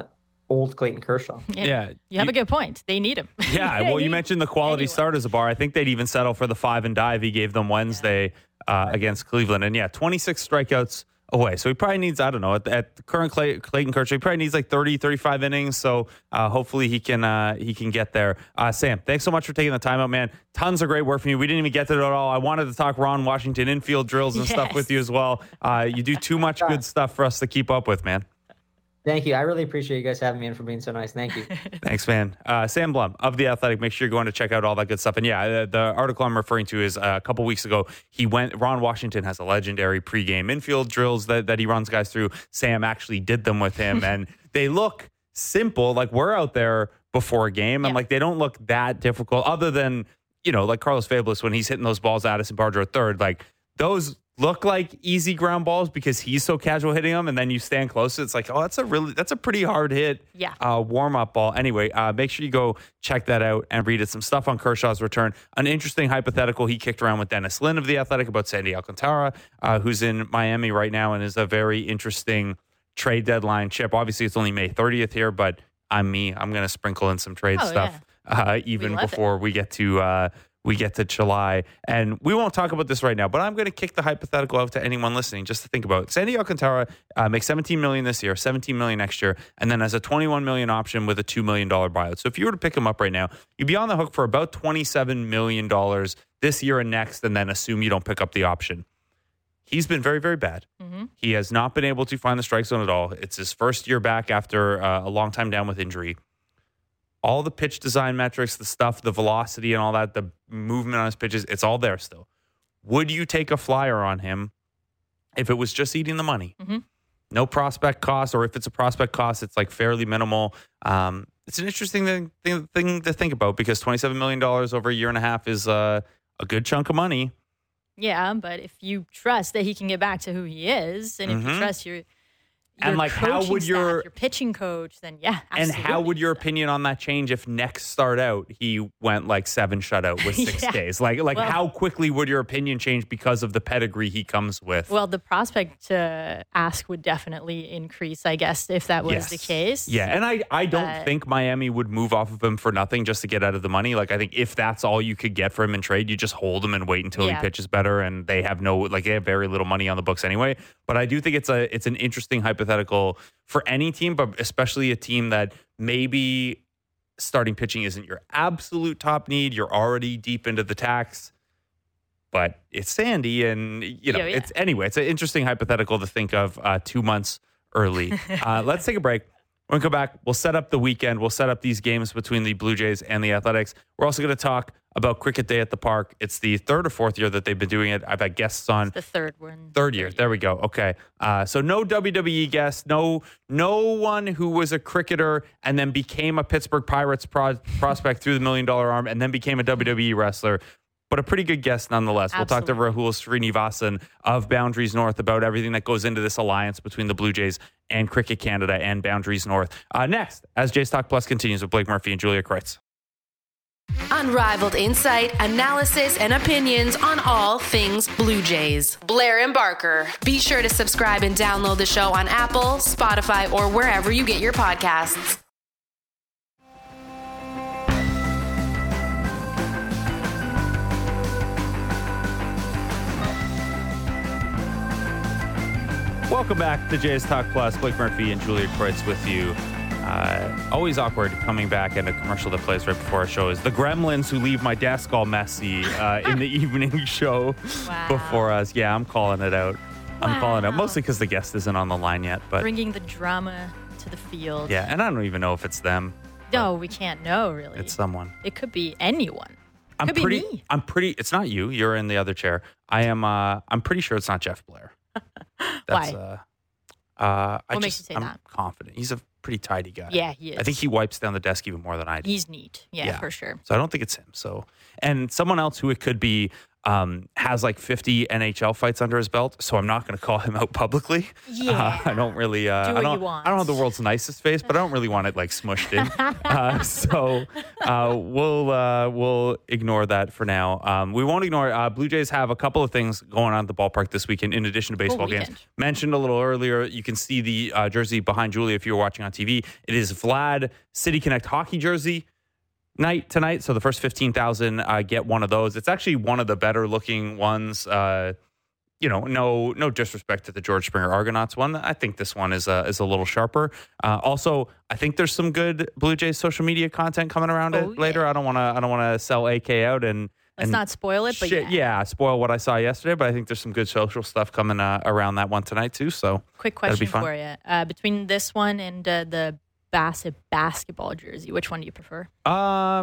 old Clayton Kershaw. Yeah, Yeah. you have You- a good point. They need him. Yeah, They well, you need mentioned the quality anyone. starters of bar. I think they'd even settle for the five and dive he gave them Wednesday uh, against Cleveland. And yeah, twenty-six strikeouts away. So he probably needs, I don't know, at, at the current Clay, Clayton Kershaw, he probably needs like thirty, thirty-five innings. So uh, hopefully he can uh, he can get there. Uh, Sam, thanks so much for taking the time out, man. Tons of great work from you. We didn't even get to it at all. I wanted to talk Ron Washington infield drills and stuff Yes. with you as well. Uh, you do too much good stuff for us to keep up with, man. Thank you. I really appreciate you guys having me in for being so nice. Thank you. Thanks, man. Uh, Sam Blum of The Athletic. Make sure you're going to check out all that good stuff. And yeah, the, the article I'm referring to is uh, a couple weeks ago, he went, Ron Washington has a legendary pregame infield drills that, that he runs guys through. Sam actually did them with him, and they look simple. Like we're out there before a game, and Yeah. like they don't look that difficult other than, you know, like Carlos Fabulous when he's hitting those balls at Addison Barger at third. Like those look like easy ground balls because he's so casual hitting them, and then you stand close. It's like, oh, that's a really that's a pretty hard hit. Yeah. Uh, warm up ball. Anyway, uh, make sure you go check that out and read it. Some stuff on Kershaw's return. An interesting hypothetical he kicked around with Dennis Lin of The Athletic about Sandy Alcantara, uh, who's in Miami right now and is a very interesting trade deadline chip. Obviously, it's only May thirtieth here, but I'm me. I'm going to sprinkle in some trade Oh, stuff uh, even love it. before we get to. Uh, We get to July, and we won't talk about this right now, but I'm going to kick the hypothetical out to anyone listening just to think about. Sandy Alcantara uh, makes seventeen million dollars this year, seventeen million dollars next year, and then has a twenty-one million dollars option with a two million dollars buyout. So if you were to pick him up right now, you'd be on the hook for about twenty-seven million dollars this year and next, and then assume you don't pick up the option. He's been very, very bad. Mm-hmm. He has not been able to find the strike zone at all. It's his first year back after uh, a long time down with injury. All the pitch design metrics, the stuff, the velocity and all that, the movement on his pitches, it's all there still. Would you take a flyer on him if it was just eating the money? Mm-hmm. No prospect cost, or if it's a prospect cost, it's like fairly minimal. Um, it's an interesting thing, thing, thing to think about because twenty-seven million dollars over a year and a half is uh, a good chunk of money. Yeah, but if you trust that he can get back to who he is, and if Mhm. you trust your, your And, like, how coaching would staff, your- your pitching coach, then yeah, And how absolutely. would your opinion on that change if next start out he went like seven shutout with six Yeah. Ks? Like, like Well- how quickly would your opinion change because of the pedigree he comes with? Well, the prospect to ask would definitely increase, I guess, if that was Yes. the case. Yeah, and I, I don't But- think Miami would move off of him for nothing just to get out of the money. Like, I think if that's all you could get for him in trade, you just hold him and wait until Yeah. he pitches better. And they have no, like, they have very little money on the books anyway. But I do think it's a, it's an interesting hypothetical for any team, but especially a team that maybe starting pitching isn't your absolute top need. You're already deep into the tax, but it's Sandy, and you know, Yeah, yeah. it's anyway. It's an interesting hypothetical to think of uh, two months early. uh, let's take a break. When we come back, we'll set up the weekend. We'll set up these games between the Blue Jays and the Athletics. We're also going to talk about Cricket Day at the Park. It's the third or fourth year that they've been doing it. I've had guests on. The third one. Third year. There we go. Okay. Uh, so no W W E guest, no no one who was a cricketer and then became a Pittsburgh Pirates pro- prospect through the Million Dollar Arm and then became a W W E wrestler, but a pretty good guest nonetheless. Absolutely. We'll talk to Rahul Srinivasan of Boundaries North about everything that goes into this alliance between the Blue Jays and Cricket Canada and Boundaries North. Uh, next, as Jays Talk Plus continues with Blake Murphy and Julia Kreutz. Unrivaled insight, analysis, and opinions on all things Blue Jays. Blair and Barker. Be sure to subscribe and download the show on Apple, Spotify, or wherever you get your podcasts. Welcome back to Jays Talk Plus. Blake Murphy and Julia Kreutz with you. Uh, always awkward coming back, and a commercial that plays right before our show is the Gremlins who leave my desk all messy uh, in the evening show Wow. before us. Yeah, I'm calling it out. I'm calling it out Wow. mostly because the guest isn't on the line yet. But Bringing the drama to the field. yeah, and I don't even know if it's them. No, we can't know, really. It's someone. It could be anyone. I'm Could be pretty. me. I'm pretty. It's not you. You're in the other chair. I am. Uh, I'm pretty sure it's not Jeff Blair. That's, Why? Uh, uh, I What makes just, you say I'm that? confident. He's a pretty tidy guy. Yeah, he is. I think he wipes down the desk even more than I do. He's neat. Yeah, Yeah. for sure. So I don't think it's him. So, and someone else who it could be, um, has like fifty N H L fights under his belt, so I'm not going to call him out publicly. Yeah. Uh, I don't really. Uh, Do I what don't. you want. I don't have the world's nicest face, but I don't really want it like smushed in. uh, so uh, we'll uh, we'll ignore that for now. Um, we won't ignore. Uh, Blue Jays have a couple of things going on at the ballpark this weekend, in addition to baseball games. weekend. Mentioned a little earlier, you can see the uh, jersey behind Julia if you're watching on T V. It is Vlad City Connect hockey jersey night tonight. So the first fifteen thousand uh, get one of those. It's actually one of the better looking ones. Uh, you know, no no disrespect to the George Springer Argonauts one. I think this one is a, is a little sharper. Uh, also, I think there's some good Blue Jays social media content coming around Oh, it later. yeah. I don't want to I don't want to sell A K out and Let's and not spoil it, but shit, yeah. yeah, spoil what I saw yesterday. But I think there's some good social stuff coming uh, around that one tonight too. So Quick that'll be question fun. for you. Uh, between this one and uh, the Bassett basketball jersey, which one do you prefer? Uh,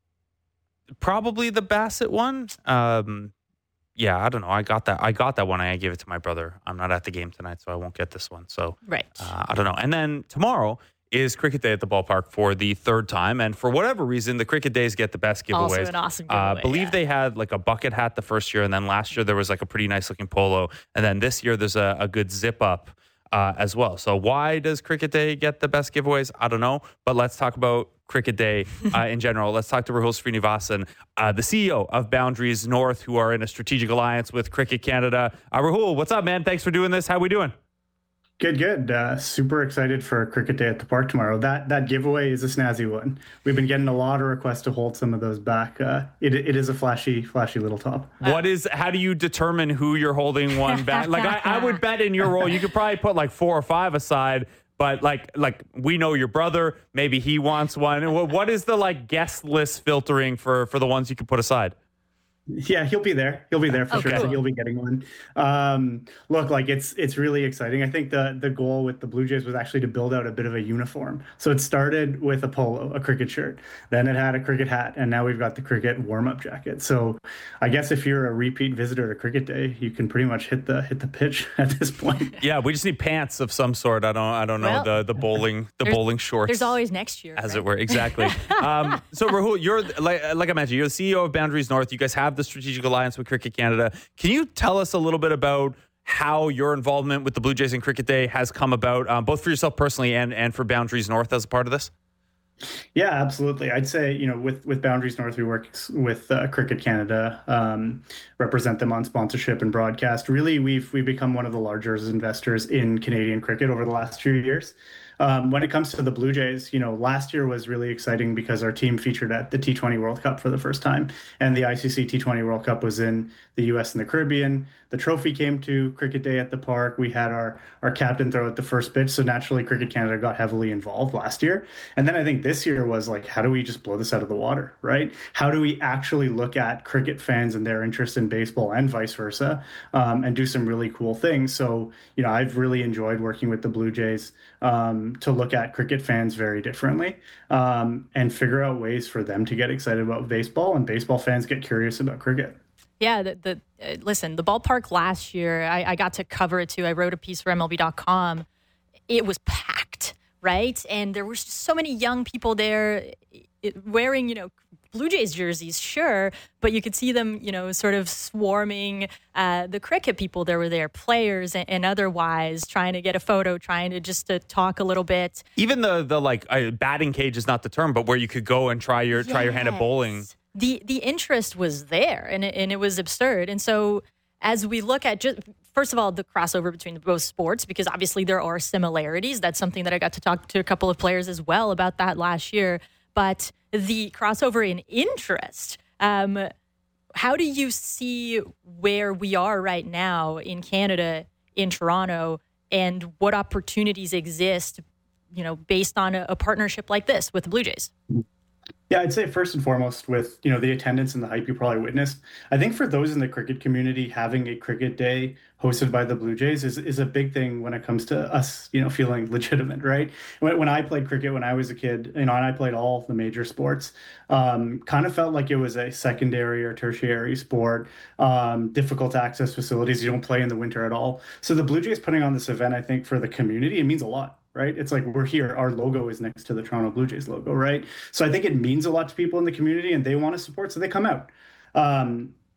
probably the Bassett one. Um, yeah, I don't know. I got that. I got that one. I gave it to my brother. I'm not at the game tonight, so I won't get this one. So Right. uh, I don't know. And then tomorrow is Cricket Day at the ballpark for the third time, and for whatever reason, the Cricket Days get the best giveaways. Also an awesome I giveaway. believe yeah. they had like a bucket hat the first year, and then last year there was like a pretty nice looking polo, and then this year there's a, a good zip up uh, as well. So why does Cricket Day get the best giveaways? I don't know, but let's talk about Cricket Day uh, in general. Let's talk to Rahul Srinivasan, uh, the C E O of Boundaries North, who are in a strategic alliance with Cricket Canada. Uh, Rahul, what's up, man? Thanks for doing this. How we doing? Good, good. Uh, super excited for Cricket Day at the park tomorrow. That that giveaway is a snazzy one. We've been getting a lot of requests to hold some of those back. Uh, it it is a flashy, flashy little top. What is? How do you determine who you're holding one back? Like I, I would bet in your role, you could probably put like four or five aside. But like like we know your brother, maybe he wants one. What what is the like guest list filtering for for the ones you can put aside? Yeah, he'll be there. He'll be there for Okay. sure. So he'll be getting one. Um, look, like it's it's really exciting. I think the the goal with the Blue Jays was actually to build out a bit of a uniform. So it started with a polo, a cricket shirt. Then it had a cricket hat, and now we've got the cricket warm up jacket. So I guess if you're a repeat visitor to Cricket Day, you can pretty much hit the hit the pitch at this point. Yeah, we just need pants of some sort. I don't I don't know Well, the the bowling the there's- bowling shorts. There's always next year. as right? it were, exactly. um, so Rahul, you're like, like I mentioned, you're the C E O of Boundaries North. You guys have the strategic alliance with Cricket Canada. Can you tell us a little bit about how your involvement with the Blue Jays and Cricket Day has come about, um, both for yourself personally and and for Boundaries North as a part of this? Yeah, absolutely. I'd say, you know, with, with Boundaries North, we work with uh, Cricket Canada, um, represent them on sponsorship and broadcast. Really, we've we've become one of the largest investors in Canadian cricket over the last few years. Um, when it comes to the Blue Jays, you know, last year was really exciting because our team featured at the T twenty World Cup for the first time. And the I C C T twenty World Cup was in the U S and the Caribbean. The trophy came to Cricket Day at the park. We had our, our captain throw at the first pitch. So naturally, Cricket Canada got heavily involved last year. And then I think this year was like, how do we just blow this out of the water, right? How do we actually look at cricket fans and their interest in baseball and vice versa, um, and do some really cool things? So, you know, I've really enjoyed working with the Blue Jays um, to look at cricket fans very differently um, and figure out ways for them to get excited about baseball and baseball fans get curious about cricket. Yeah, the, the uh, listen, the ballpark last year, I, I got to cover it too. I wrote a piece for M L B dot com. It was packed, right? And there were just so many young people there it, wearing, you know, Blue Jays jerseys, sure, but you could see them, you know, sort of swarming uh, the cricket people that were there, players and, and otherwise, trying to get a photo, trying to just to talk a little bit. Even the the like uh, batting cage is not the term, but where you could go and try your try your hand at bowling. Yes. The the interest was there, and it, and it was absurd. And so, as we look at just first of all the crossover between both sports, because obviously there are similarities. That's something that I got to talk to a couple of players as well about that last year. But the crossover in interest. Um, how do you see where we are right now in Canada, in Toronto, and what opportunities exist, you know, based on a, a partnership like this with the Blue Jays? Yeah, I'd say first and foremost with, you know, the attendance and the hype you probably witnessed. I think for those in the cricket community, having a cricket day hosted by the Blue Jays is, is a big thing when it comes to us, you know, feeling legitimate, right? When, when I played cricket when I was a kid, you know, and I played all the major sports, um, kind of felt like it was a secondary or tertiary sport, um, difficult to access facilities. You don't play in the winter at all. So the Blue Jays putting on this event, I think for the community, it means a lot. Right? It's like we're here. Our logo is next to the Toronto Blue Jays logo, right? So I think it means a lot to people in the community and they want to support, so they come out. Um,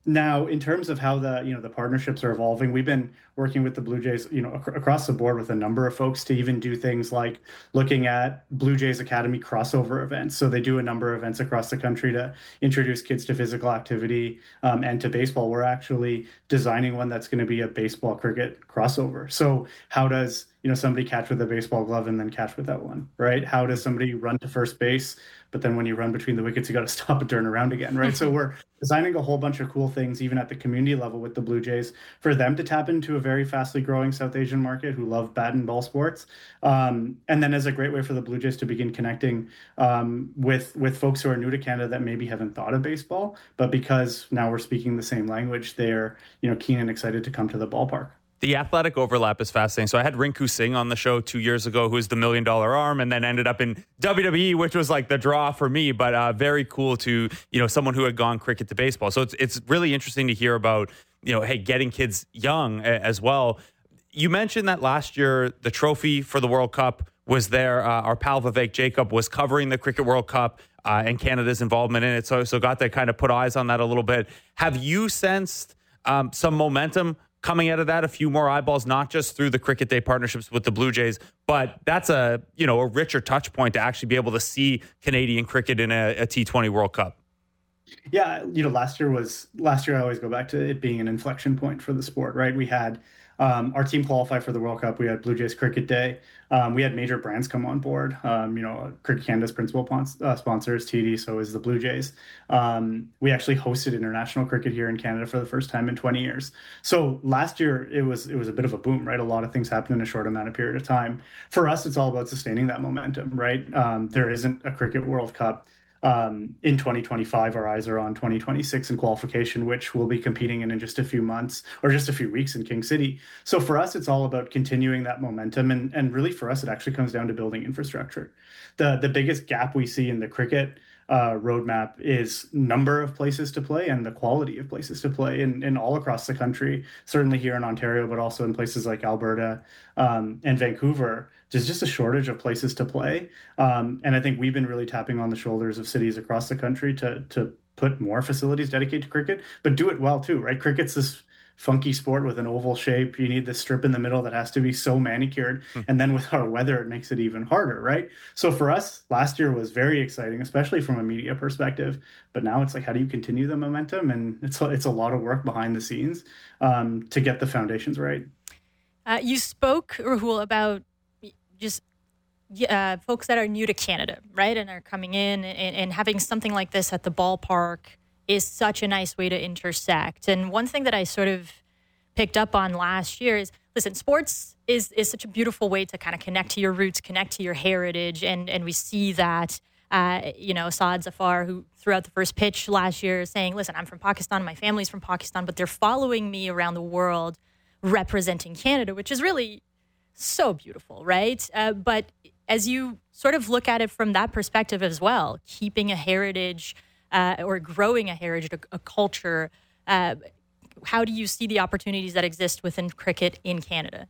now, in terms of how the you know the partnerships are evolving, we've been working with the Blue Jays, you know, ac- across the board with a number of folks to even do things like looking at Blue Jays Academy crossover events. So they do a number of events across the country to introduce kids to physical activity um, and to baseball. We're actually designing one that's going to be a baseball cricket crossover. So how does you know somebody catch with a baseball glove and then catch with that one, right? How does somebody run to first base, but then when you run between the wickets, you got to stop and turn around again, right? So we're designing a whole bunch of cool things, even at the community level with the Blue Jays, for them to tap into a very fastly growing South Asian market who love bat and ball sports. Um, and then as a great way for the Blue Jays to begin connecting um, with, with folks who are new to Canada that maybe haven't thought of baseball, but because now we're speaking the same language, they're you know keen and excited to come to the ballpark. The athletic overlap is fascinating. So I had Rinku Singh on the show two years ago, who was the million dollar arm, and then ended up in W W E, which was like the draw for me. But uh, very cool to you know someone who had gone cricket to baseball. So it's it's really interesting to hear about you know hey getting kids young as well. You mentioned that last year the trophy for the World Cup was there. Uh, our pal Vivek Jacob was covering the Cricket World Cup uh, and Canada's involvement in it. So so got to kind of put eyes on that a little bit. Have you sensed um, some momentum coming out of that, a few more eyeballs, not just through the Cricket Day partnerships with the Blue Jays, but that's a you know a richer touch point to actually be able to see Canadian cricket in a, a T twenty World Cup? Yeah, you know, last year was last year. I always go back to it being an inflection point for the sport, right? We had um, our team qualify for the World Cup. We had Blue Jays Cricket Day. Um, we had major brands come on board. Um, you know, Cricket Canada's principal pons- uh, sponsors, T D, so is the Blue Jays. Um, we actually hosted international cricket here in Canada for the first time in twenty years. So last year it was it was a bit of a boom, right? A lot of things happened in a short amount of period of time. For us, it's all about sustaining that momentum, right? Um, there isn't a Cricket World Cup. Um, in twenty twenty-five, our eyes are on twenty twenty-six in qualification, which we'll be competing in in just a few months or just a few weeks in King City. So for us, it's all about continuing that momentum. And, and really for us, it actually comes down to building infrastructure. The, the biggest gap we see in the cricket uh, roadmap is number of places to play and the quality of places to play in, in all across the country, certainly here in Ontario, but also in places like Alberta um, and Vancouver. There's just a shortage of places to play. Um, and I think we've been really tapping on the shoulders of cities across the country to to put more facilities dedicated to cricket, but do it well too, right? Cricket's this funky sport with an oval shape. You need this strip in the middle that has to be so manicured. Mm. And then with our weather, it makes it even harder, right? So for us, last year was very exciting, especially from a media perspective. But now it's like, how do you continue the momentum? And it's, it's a lot of work behind the scenes um, to get the foundations right. Uh, you spoke, Rahul, about just uh, folks that are new to Canada, right? And are coming in and, and having something like this at the ballpark is such a nice way to intersect. And one thing that I sort of picked up on last year is, listen, sports is is such a beautiful way to kind of connect to your roots, connect to your heritage. And, and we see that, uh, you know, Saad Zafar, who throughout the first pitch last year saying, listen, I'm from Pakistan, my family's from Pakistan, but they're following me around the world representing Canada, which is really so beautiful, right? Uh, but as you sort of look at it from that perspective as well, keeping a heritage uh, or growing a heritage, a, a culture, uh, how do you see the opportunities that exist within cricket in Canada?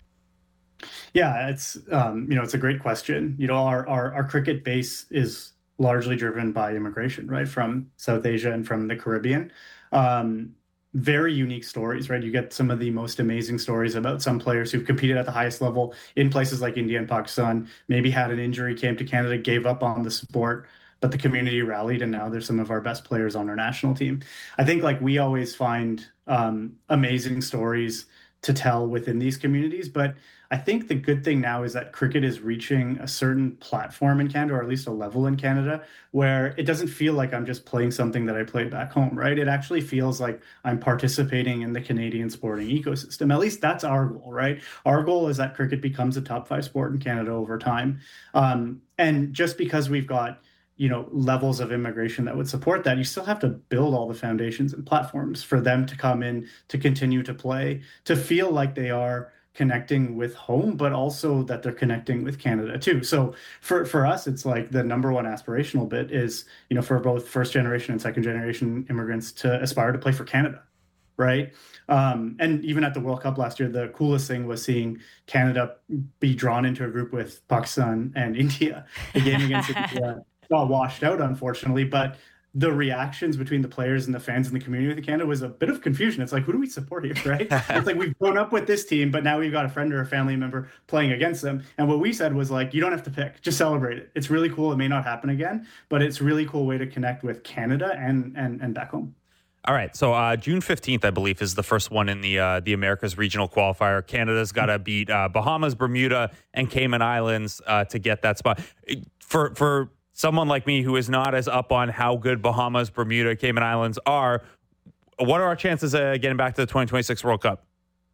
Yeah, it's um, you know it's a great question. You know, our, our our cricket base is largely driven by immigration, right, from South Asia and from the Caribbean. Um, very unique stories, right? You get some of the most amazing stories about some players who've competed at the highest level in places like India and Pakistan, maybe had an injury, came to Canada, gave up on the sport, but the community rallied, and now they're some of our best players on our national team. I think like we always find um, amazing stories to tell within these communities, but I think the good thing now is that cricket is reaching a certain platform in Canada, or at least a level in Canada, where it doesn't feel like I'm just playing something that I played back home, right? It actually feels like I'm participating in the Canadian sporting ecosystem. At least that's our goal, right? Our goal is that cricket becomes a top five sport in Canada over time. Um, and just because we've got you know, levels of immigration that would support that, you still have to build all the foundations and platforms for them to come in, to continue to play, to feel like they are connecting with home, but also that they're connecting with Canada too. So for, for us, it's like the number one aspirational bit is, you know, for both first generation and second generation immigrants to aspire to play for Canada. Right. Um, and even at the World Cup last year, the coolest thing was seeing Canada be drawn into a group with Pakistan and India. The game against India got washed out, unfortunately, but the reactions between the players and the fans and the community of Canada was a bit of confusion. It's like, who do we support here, right? It's like we've grown up with this team, but now we've got a friend or a family member playing against them. And what we said was like, you don't have to pick, just celebrate it. It's really cool. It may not happen again, but it's a really cool way to connect with Canada and and, and back home. All right, so uh, June fifteenth, I believe, is the first one in the uh, the Americas regional qualifier. Canada's got to beat uh, Bahamas, Bermuda, and Cayman Islands uh, to get that spot. For for someone like me who is not as up on how good Bahamas, Bermuda, Cayman Islands are, what are our chances of getting back to the twenty twenty-six World Cup?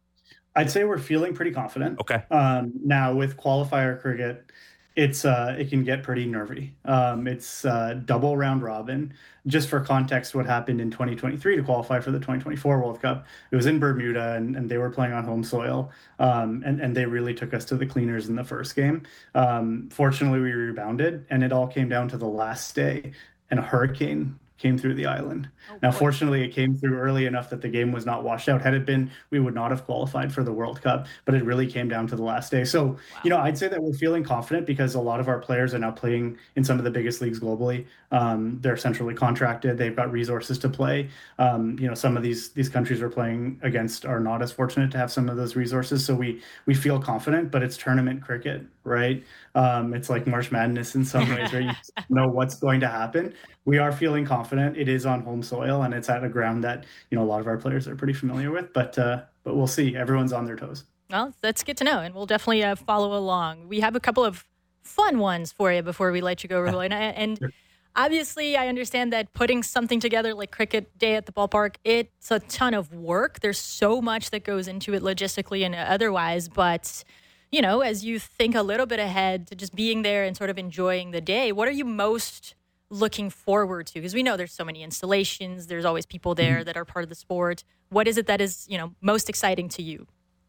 I'd say we're feeling pretty confident. Okay. Um, now, with qualifier cricket, it's uh, it can get pretty nervy. Um, it's uh, double round robin. Just for context, what happened in twenty twenty-three to qualify for the twenty twenty-four World Cup, it was in Bermuda, and, and they were playing on home soil, um, and, and they really took us to the cleaners in the first game. Um, fortunately, we rebounded, and it all came down to the last day, and a hurricane came through the island. Oh, now, boy. Fortunately, it came through early enough that the game was not washed out. Had it been, we would not have qualified for the World Cup, but it really came down to the last day. So, wow. you know, I'd say that we're feeling confident because a lot of our players are now playing in some of the biggest leagues globally. Um, they're centrally contracted. They've got resources to play. Um, you know, some of these these countries we're playing against are not as fortunate to have some of those resources. So we we feel confident, but it's tournament cricket, right? Um, it's like March Madness in some ways, right? You just know what's going to happen. We are feeling confident. It is on home soil, and it's at a ground that, you know, a lot of our players are pretty familiar with. But uh, but we'll see. Everyone's on their toes. Well, that's good to know, and we'll definitely uh, follow along. We have a couple of fun ones for you before we let you go, Rahul. And, and sure. Obviously, I understand that putting something together like Cricket Day at the ballpark, it's a ton of work. There's so much that goes into it logistically and otherwise. But, you know, as you think a little bit ahead to just being there and sort of enjoying the day, what are you most looking forward to? Because we know there's so many installations. There's always people there mm-hmm. that are part of the sport. What is it that is, you know, most exciting to you?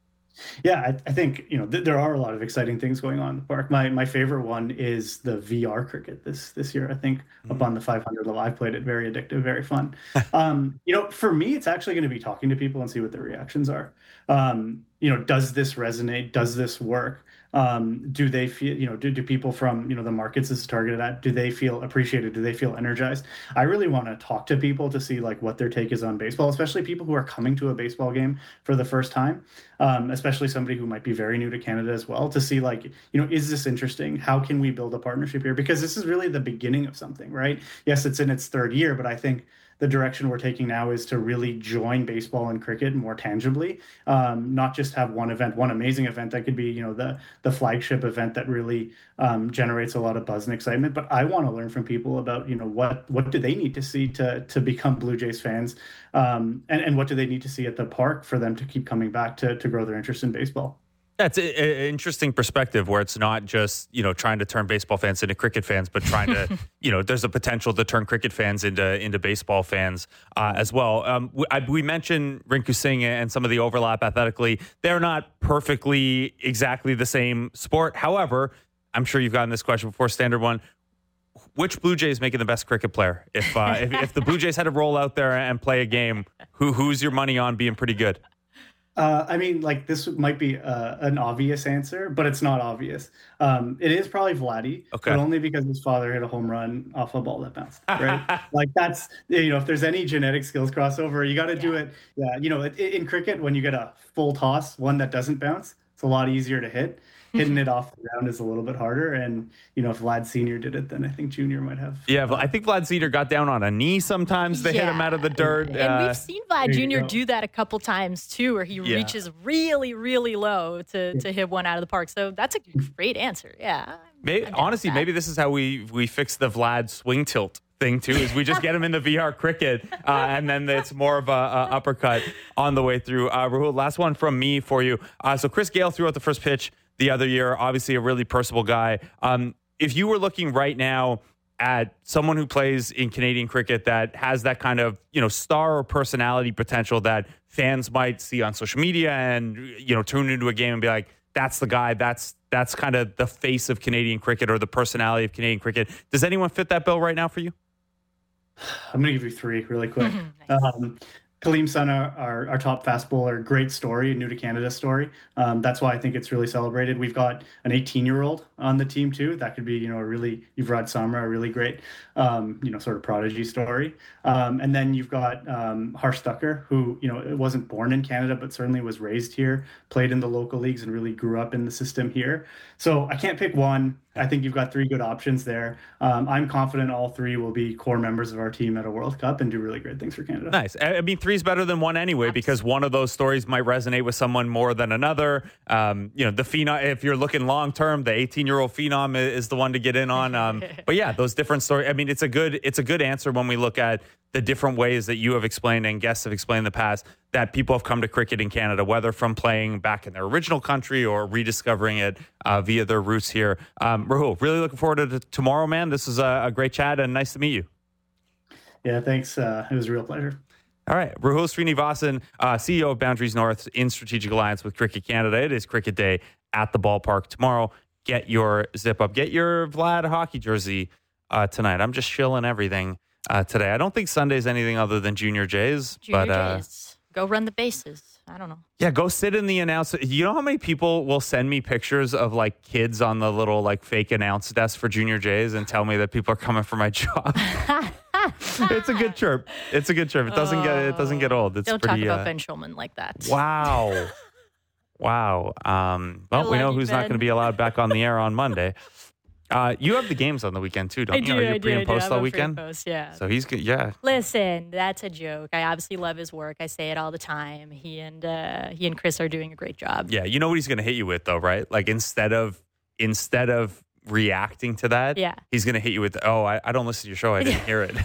Yeah, I, I think, you know, th- there are a lot of exciting things going on in the park. My my favorite one is the V R cricket this this year. I think mm-hmm. up on the five hundred level, I've played it. Very addictive, very fun. um, you know, for me, it's actually going to be talking to people and see what their reactions are. Um, you know, does this resonate? Does this work? Um, do they feel, you know, do, do people from, you know, the markets this is targeted at, do they feel appreciated? Do they feel energized? I really want to talk to people to see like what their take is on baseball, especially people who are coming to a baseball game for the first time, um, especially somebody who might be very new to Canada as well, to see like, you know, is this interesting? How can we build a partnership here? Because this is really the beginning of something, right? Yes, it's in its third year, but I think the direction we're taking now is to really join baseball and cricket more tangibly, um, not just have one event, one amazing event that could be, you know, the the flagship event that really um, generates a lot of buzz and excitement. But I want to learn from people about, you know, what what do they need to see to to become Blue Jays fans, um, and and what do they need to see at the park for them to keep coming back to to grow their interest in baseball. That's an interesting perspective where it's not just, you know, trying to turn baseball fans into cricket fans, but trying to, you know, there's a potential to turn cricket fans into into baseball fans uh, as well. Um, we, I, we mentioned Rinku Singh and some of the overlap athletically. They're not perfectly exactly the same sport. However, I'm sure you've gotten this question before, standard one. Which Blue Jays making the best cricket player? If, uh, if if the Blue Jays had to roll out there and play a game, who who's your money on being pretty good? Uh, I mean, like, this might be uh, an obvious answer, but it's not obvious. Um, it is probably Vladdy, okay. but only because his father hit a home run off a ball that bounced, right? Like, that's, you know, if there's any genetic skills crossover, you got to yeah. do it. Yeah, you know, in cricket, when you get a full toss, one that doesn't bounce, it's a lot easier to hit. Hitting it off the ground is a little bit harder. And, you know, if Vlad Senior did it, then I think Junior might have. Yeah, uh, I think Vlad Senior got down on a knee sometimes. They yeah. hit him out of the dirt. And uh, we've seen Vlad Junior do that a couple times, too, where he yeah. reaches really, really low to, to hit one out of the park. So that's a great answer. Yeah. Maybe, honestly, maybe this is how we, we fix the Vlad swing tilt thing, too, is we just get him into V R cricket, uh, and then it's more of a, a uppercut on the way through. Uh, Rahul, last one from me for you. Uh, so Chris Gale threw out the first pitch the other year, obviously a really personable guy. Um, if you were looking right now at someone who plays in Canadian cricket that has that kind of, you know, star or personality potential that fans might see on social media and, you know, tune into a game and be like, that's the guy, that's that's kind of the face of Canadian cricket or the personality of Canadian cricket. Does anyone fit that bill right now for you? I'm going to give you three really quick. Nice. Um, Kaleem Sana, our, our top fast bowler, great story, new to Canada story. Um, that's why I think it's really celebrated. We've got an eighteen-year-old on the team too. That could be, you know, a really, Yuvraj Samra, a really great, um, you know, sort of prodigy story. Um, and then you've got um, Harsh Thakur, who, you know, wasn't born in Canada, but certainly was raised here, played in the local leagues and really grew up in the system here. So I can't pick one. I think you've got three good options there. Um, I'm confident all three will be core members of our team at a World Cup and do really great things for Canada. Nice. I mean, three's better than one anyway, because one of those stories might resonate with someone more than another. Um, you know, the phenom, if you're looking long term, the eighteen-year-old phenom is the one to get in on. Um, but yeah, those different stories. I mean, it's a good it's a good answer when we look at the different ways that you have explained and guests have explained in the past that people have come to cricket in Canada, whether from playing back in their original country or rediscovering it uh, via their roots here. Um, Rahul, really looking forward to t- tomorrow, man. This is a, a great chat and nice to meet you. Yeah, thanks. Uh, it was a real pleasure. All right. Rahul Srinivasan, uh, C E O of Boundaries North in strategic alliance with Cricket Canada. It is Cricket Day at the ballpark tomorrow. Get your zip up. Get your Vlad hockey jersey uh, tonight. I'm just shilling everything uh, today. I don't think Sunday's anything other than Junior Jays. Junior but, uh, Jays. Go run the bases. I don't know. Yeah, go sit in the announce. You know how many people will send me pictures of like kids on the little like fake announce desk for Junior Jays and tell me that people are coming for my job? It's a good chirp. It's a good chirp. It doesn't get it doesn't get old. It's Don't pretty, talk about uh, Ben Schulman like that. Wow. Wow. Um, well, we know you, who's not Ben. going to be allowed back on the air on Monday. Uh, you have the games on the weekend too, don't I you? do, Are you I pre do, and I do. post I'm all a pre weekend? and post, yeah. So he's good. Yeah. Listen, that's a joke. I obviously love his work. I say it all the time. He and uh, he and Chris are doing a great job. Yeah. You know what he's going to hit you with though, right? Like instead of instead of reacting to that, Yeah. he's going to hit you with, oh, I, I don't listen to your show. I didn't hear it.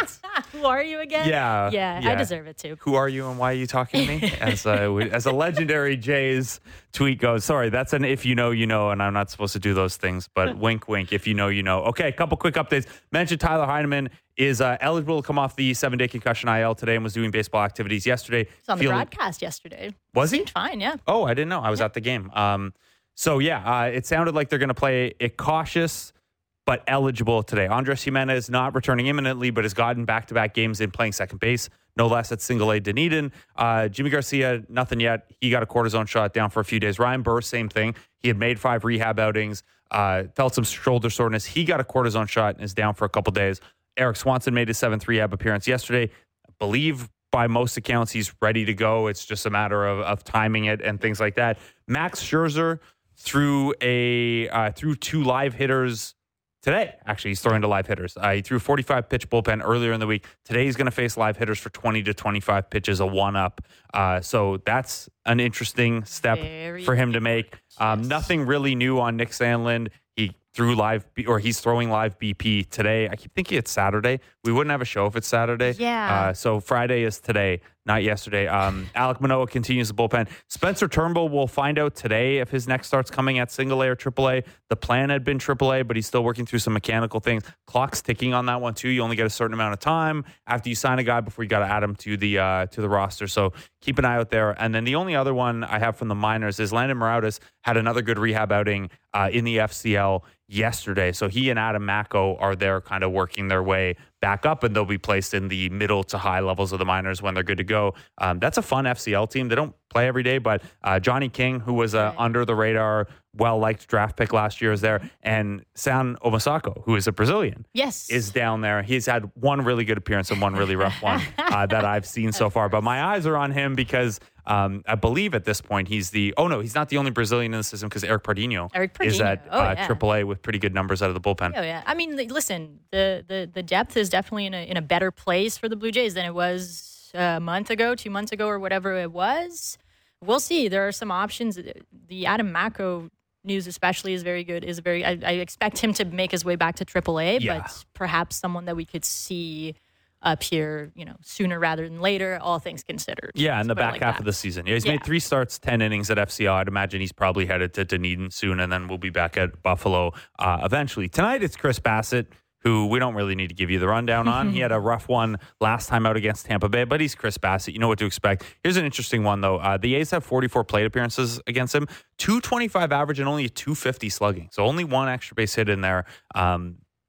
Who are you again? Yeah, yeah. yeah. I deserve it too. Who are you and why are you talking to me? As a, as a legendary Jays tweet goes, sorry, that's an if you know, you know, and I'm not supposed to do those things, but wink, wink, if you know, you know. Okay, a couple quick updates. Mentioned Tyler Heineman is uh, eligible to come off the seven-day concussion I L today and was doing baseball activities yesterday. He was on the Feeling- broadcast yesterday. Was he? Seemed fine, yeah. Oh, I didn't know. I was at the game. Um, so, yeah, uh, it sounded like they're going to play it cautious but eligible today. Andres Jimenez not returning imminently, but has gotten back-to-back games in playing second base, no less at single A Dunedin. Uh, Jimmy Garcia, nothing yet. He got a cortisone shot down for a few days. Ryan Burr, same thing. He had made five rehab outings, uh, felt some shoulder soreness. He got a cortisone shot and is down for a couple days. Eric Swanson made his seventh rehab appearance yesterday. I believe by most accounts he's ready to go. It's just a matter of, of timing it and things like that. Max Scherzer threw a uh, threw two live hitters today. Actually, he's throwing to live hitters. Uh, he threw forty-five pitch bullpen earlier in the week. Today he's going to face live hitters for twenty to twenty-five pitches, a one up. Uh, so that's an interesting step Very for him to make. Um, yes. Nothing really new on Nick Sandlin. He threw live, B- or he's throwing live B P today. I keep thinking it's Saturday. We wouldn't have a show if it's Saturday. Yeah. Uh, so Friday is today, not yesterday. Um, Alek Manoah continues the bullpen. Spencer Turnbull will find out today if his next start's coming at single A or triple A. The plan had been triple A, but he's still working through some mechanical things. Clock's ticking on that one too. You only get a certain amount of time after you sign a guy before you got to add him to the uh, to the roster. So keep an eye out there. And then the only other one I have from the minors is Landon Morales had another good rehab outing uh, in the F C L yesterday. So he and Adam Mako are there kind of working their way back up, and they'll be placed in the middle to high levels of the minors when they're good to go. Um, that's a fun F C L team. They don't play every day, but uh, Johnny King, who was a Right. under the radar, well-liked draft pick last year, is there. And San Omasako, who is a Brazilian, Yes. is down there. He's had one really good appearance and one really rough one uh, that I've seen so far. But my eyes are on him because um, I believe at this point he's the, oh no, he's not the only Brazilian in the system because Eric Pardinho, Eric is Pardinho. at Oh, uh, yeah. triple A with pretty good numbers out of the bullpen. Oh yeah, I mean, li- listen, the, the the depth is definitely in a in a better place for the Blue Jays than it was a month ago, two months ago, or whatever it was. We'll see. There are some options. The Adam Mako news, especially, is very good. Is very. I, I expect him to make his way back to triple A, Yeah. but perhaps someone that we could see up here, you know, sooner rather than later. All things considered. Yeah, in Let's the put it back like half that. of the season. Yeah, he's Yeah. made three starts, ten innings at F C L. I'd imagine he's probably headed to Dunedin soon, and then we'll be back at Buffalo uh, eventually. Tonight, it's Chris Bassett, who we don't really need to give you the rundown on. He had a rough one last time out against Tampa Bay, but he's Chris Bassett. You know what to expect. Here's an interesting one, though. Uh, the A's have forty-four plate appearances against him, two twenty-five average and only a two fifty slugging. So only one extra base hit in there. Um,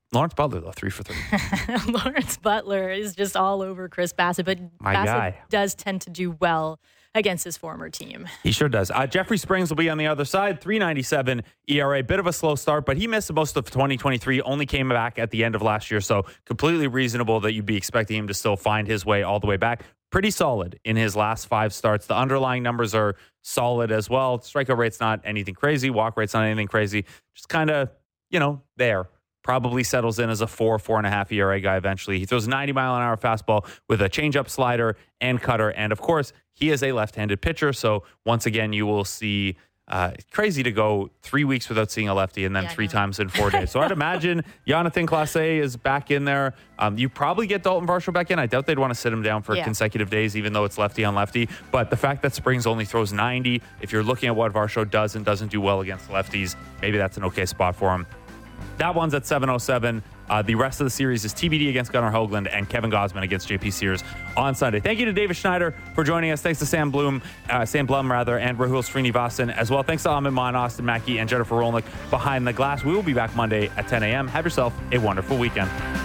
Lawrence Butler, though, three for three. Lawrence Butler is just all over Chris Bassett, but My Bassett guy. does tend to do well against his former team. He sure does. Uh, Jeffrey Springs will be on the other side, three ninety-seven E R A. Bit of a slow start, but he missed most of twenty twenty-three, only came back at the end of last year, so completely reasonable that you'd be expecting him to still find his way all the way back. Pretty solid in his last five starts. The underlying numbers are solid as well. Strikeout rate's not anything crazy. Walk rate's not anything crazy. Just kind of, you know, there. Probably settles in as a four, four and a half E R A guy eventually. He throws a ninety mile an hour fastball with a changeup, slider, and cutter. And of course, he is a left-handed pitcher. So once again, you will see uh, crazy to go three weeks without seeing a lefty and then Yeah, three times in four days. So I'd imagine Jonathan Clase is back in there. Um, you probably get Dalton Varsho back in. I doubt they'd want to sit him down for Yeah. consecutive days, even though it's lefty on lefty. But the fact that Springs only throws ninety, if you're looking at what Varsho does and doesn't do well against lefties, maybe that's an okay spot for him. That one's at seven oh seven. Uh, the rest of the series is T B D against Gunnar Hoagland and Kevin Gausman against J P Sears on Sunday. Thank you to David Schneider for joining us. Thanks to Sam Bloom, uh, Sam Blum rather, and Rahul Srinivasan as well. Thanks to Ahmed Maan, Austin Mackey, and Jennifer Rolnick behind the glass. We will be back Monday at ten a.m. Have yourself a wonderful weekend.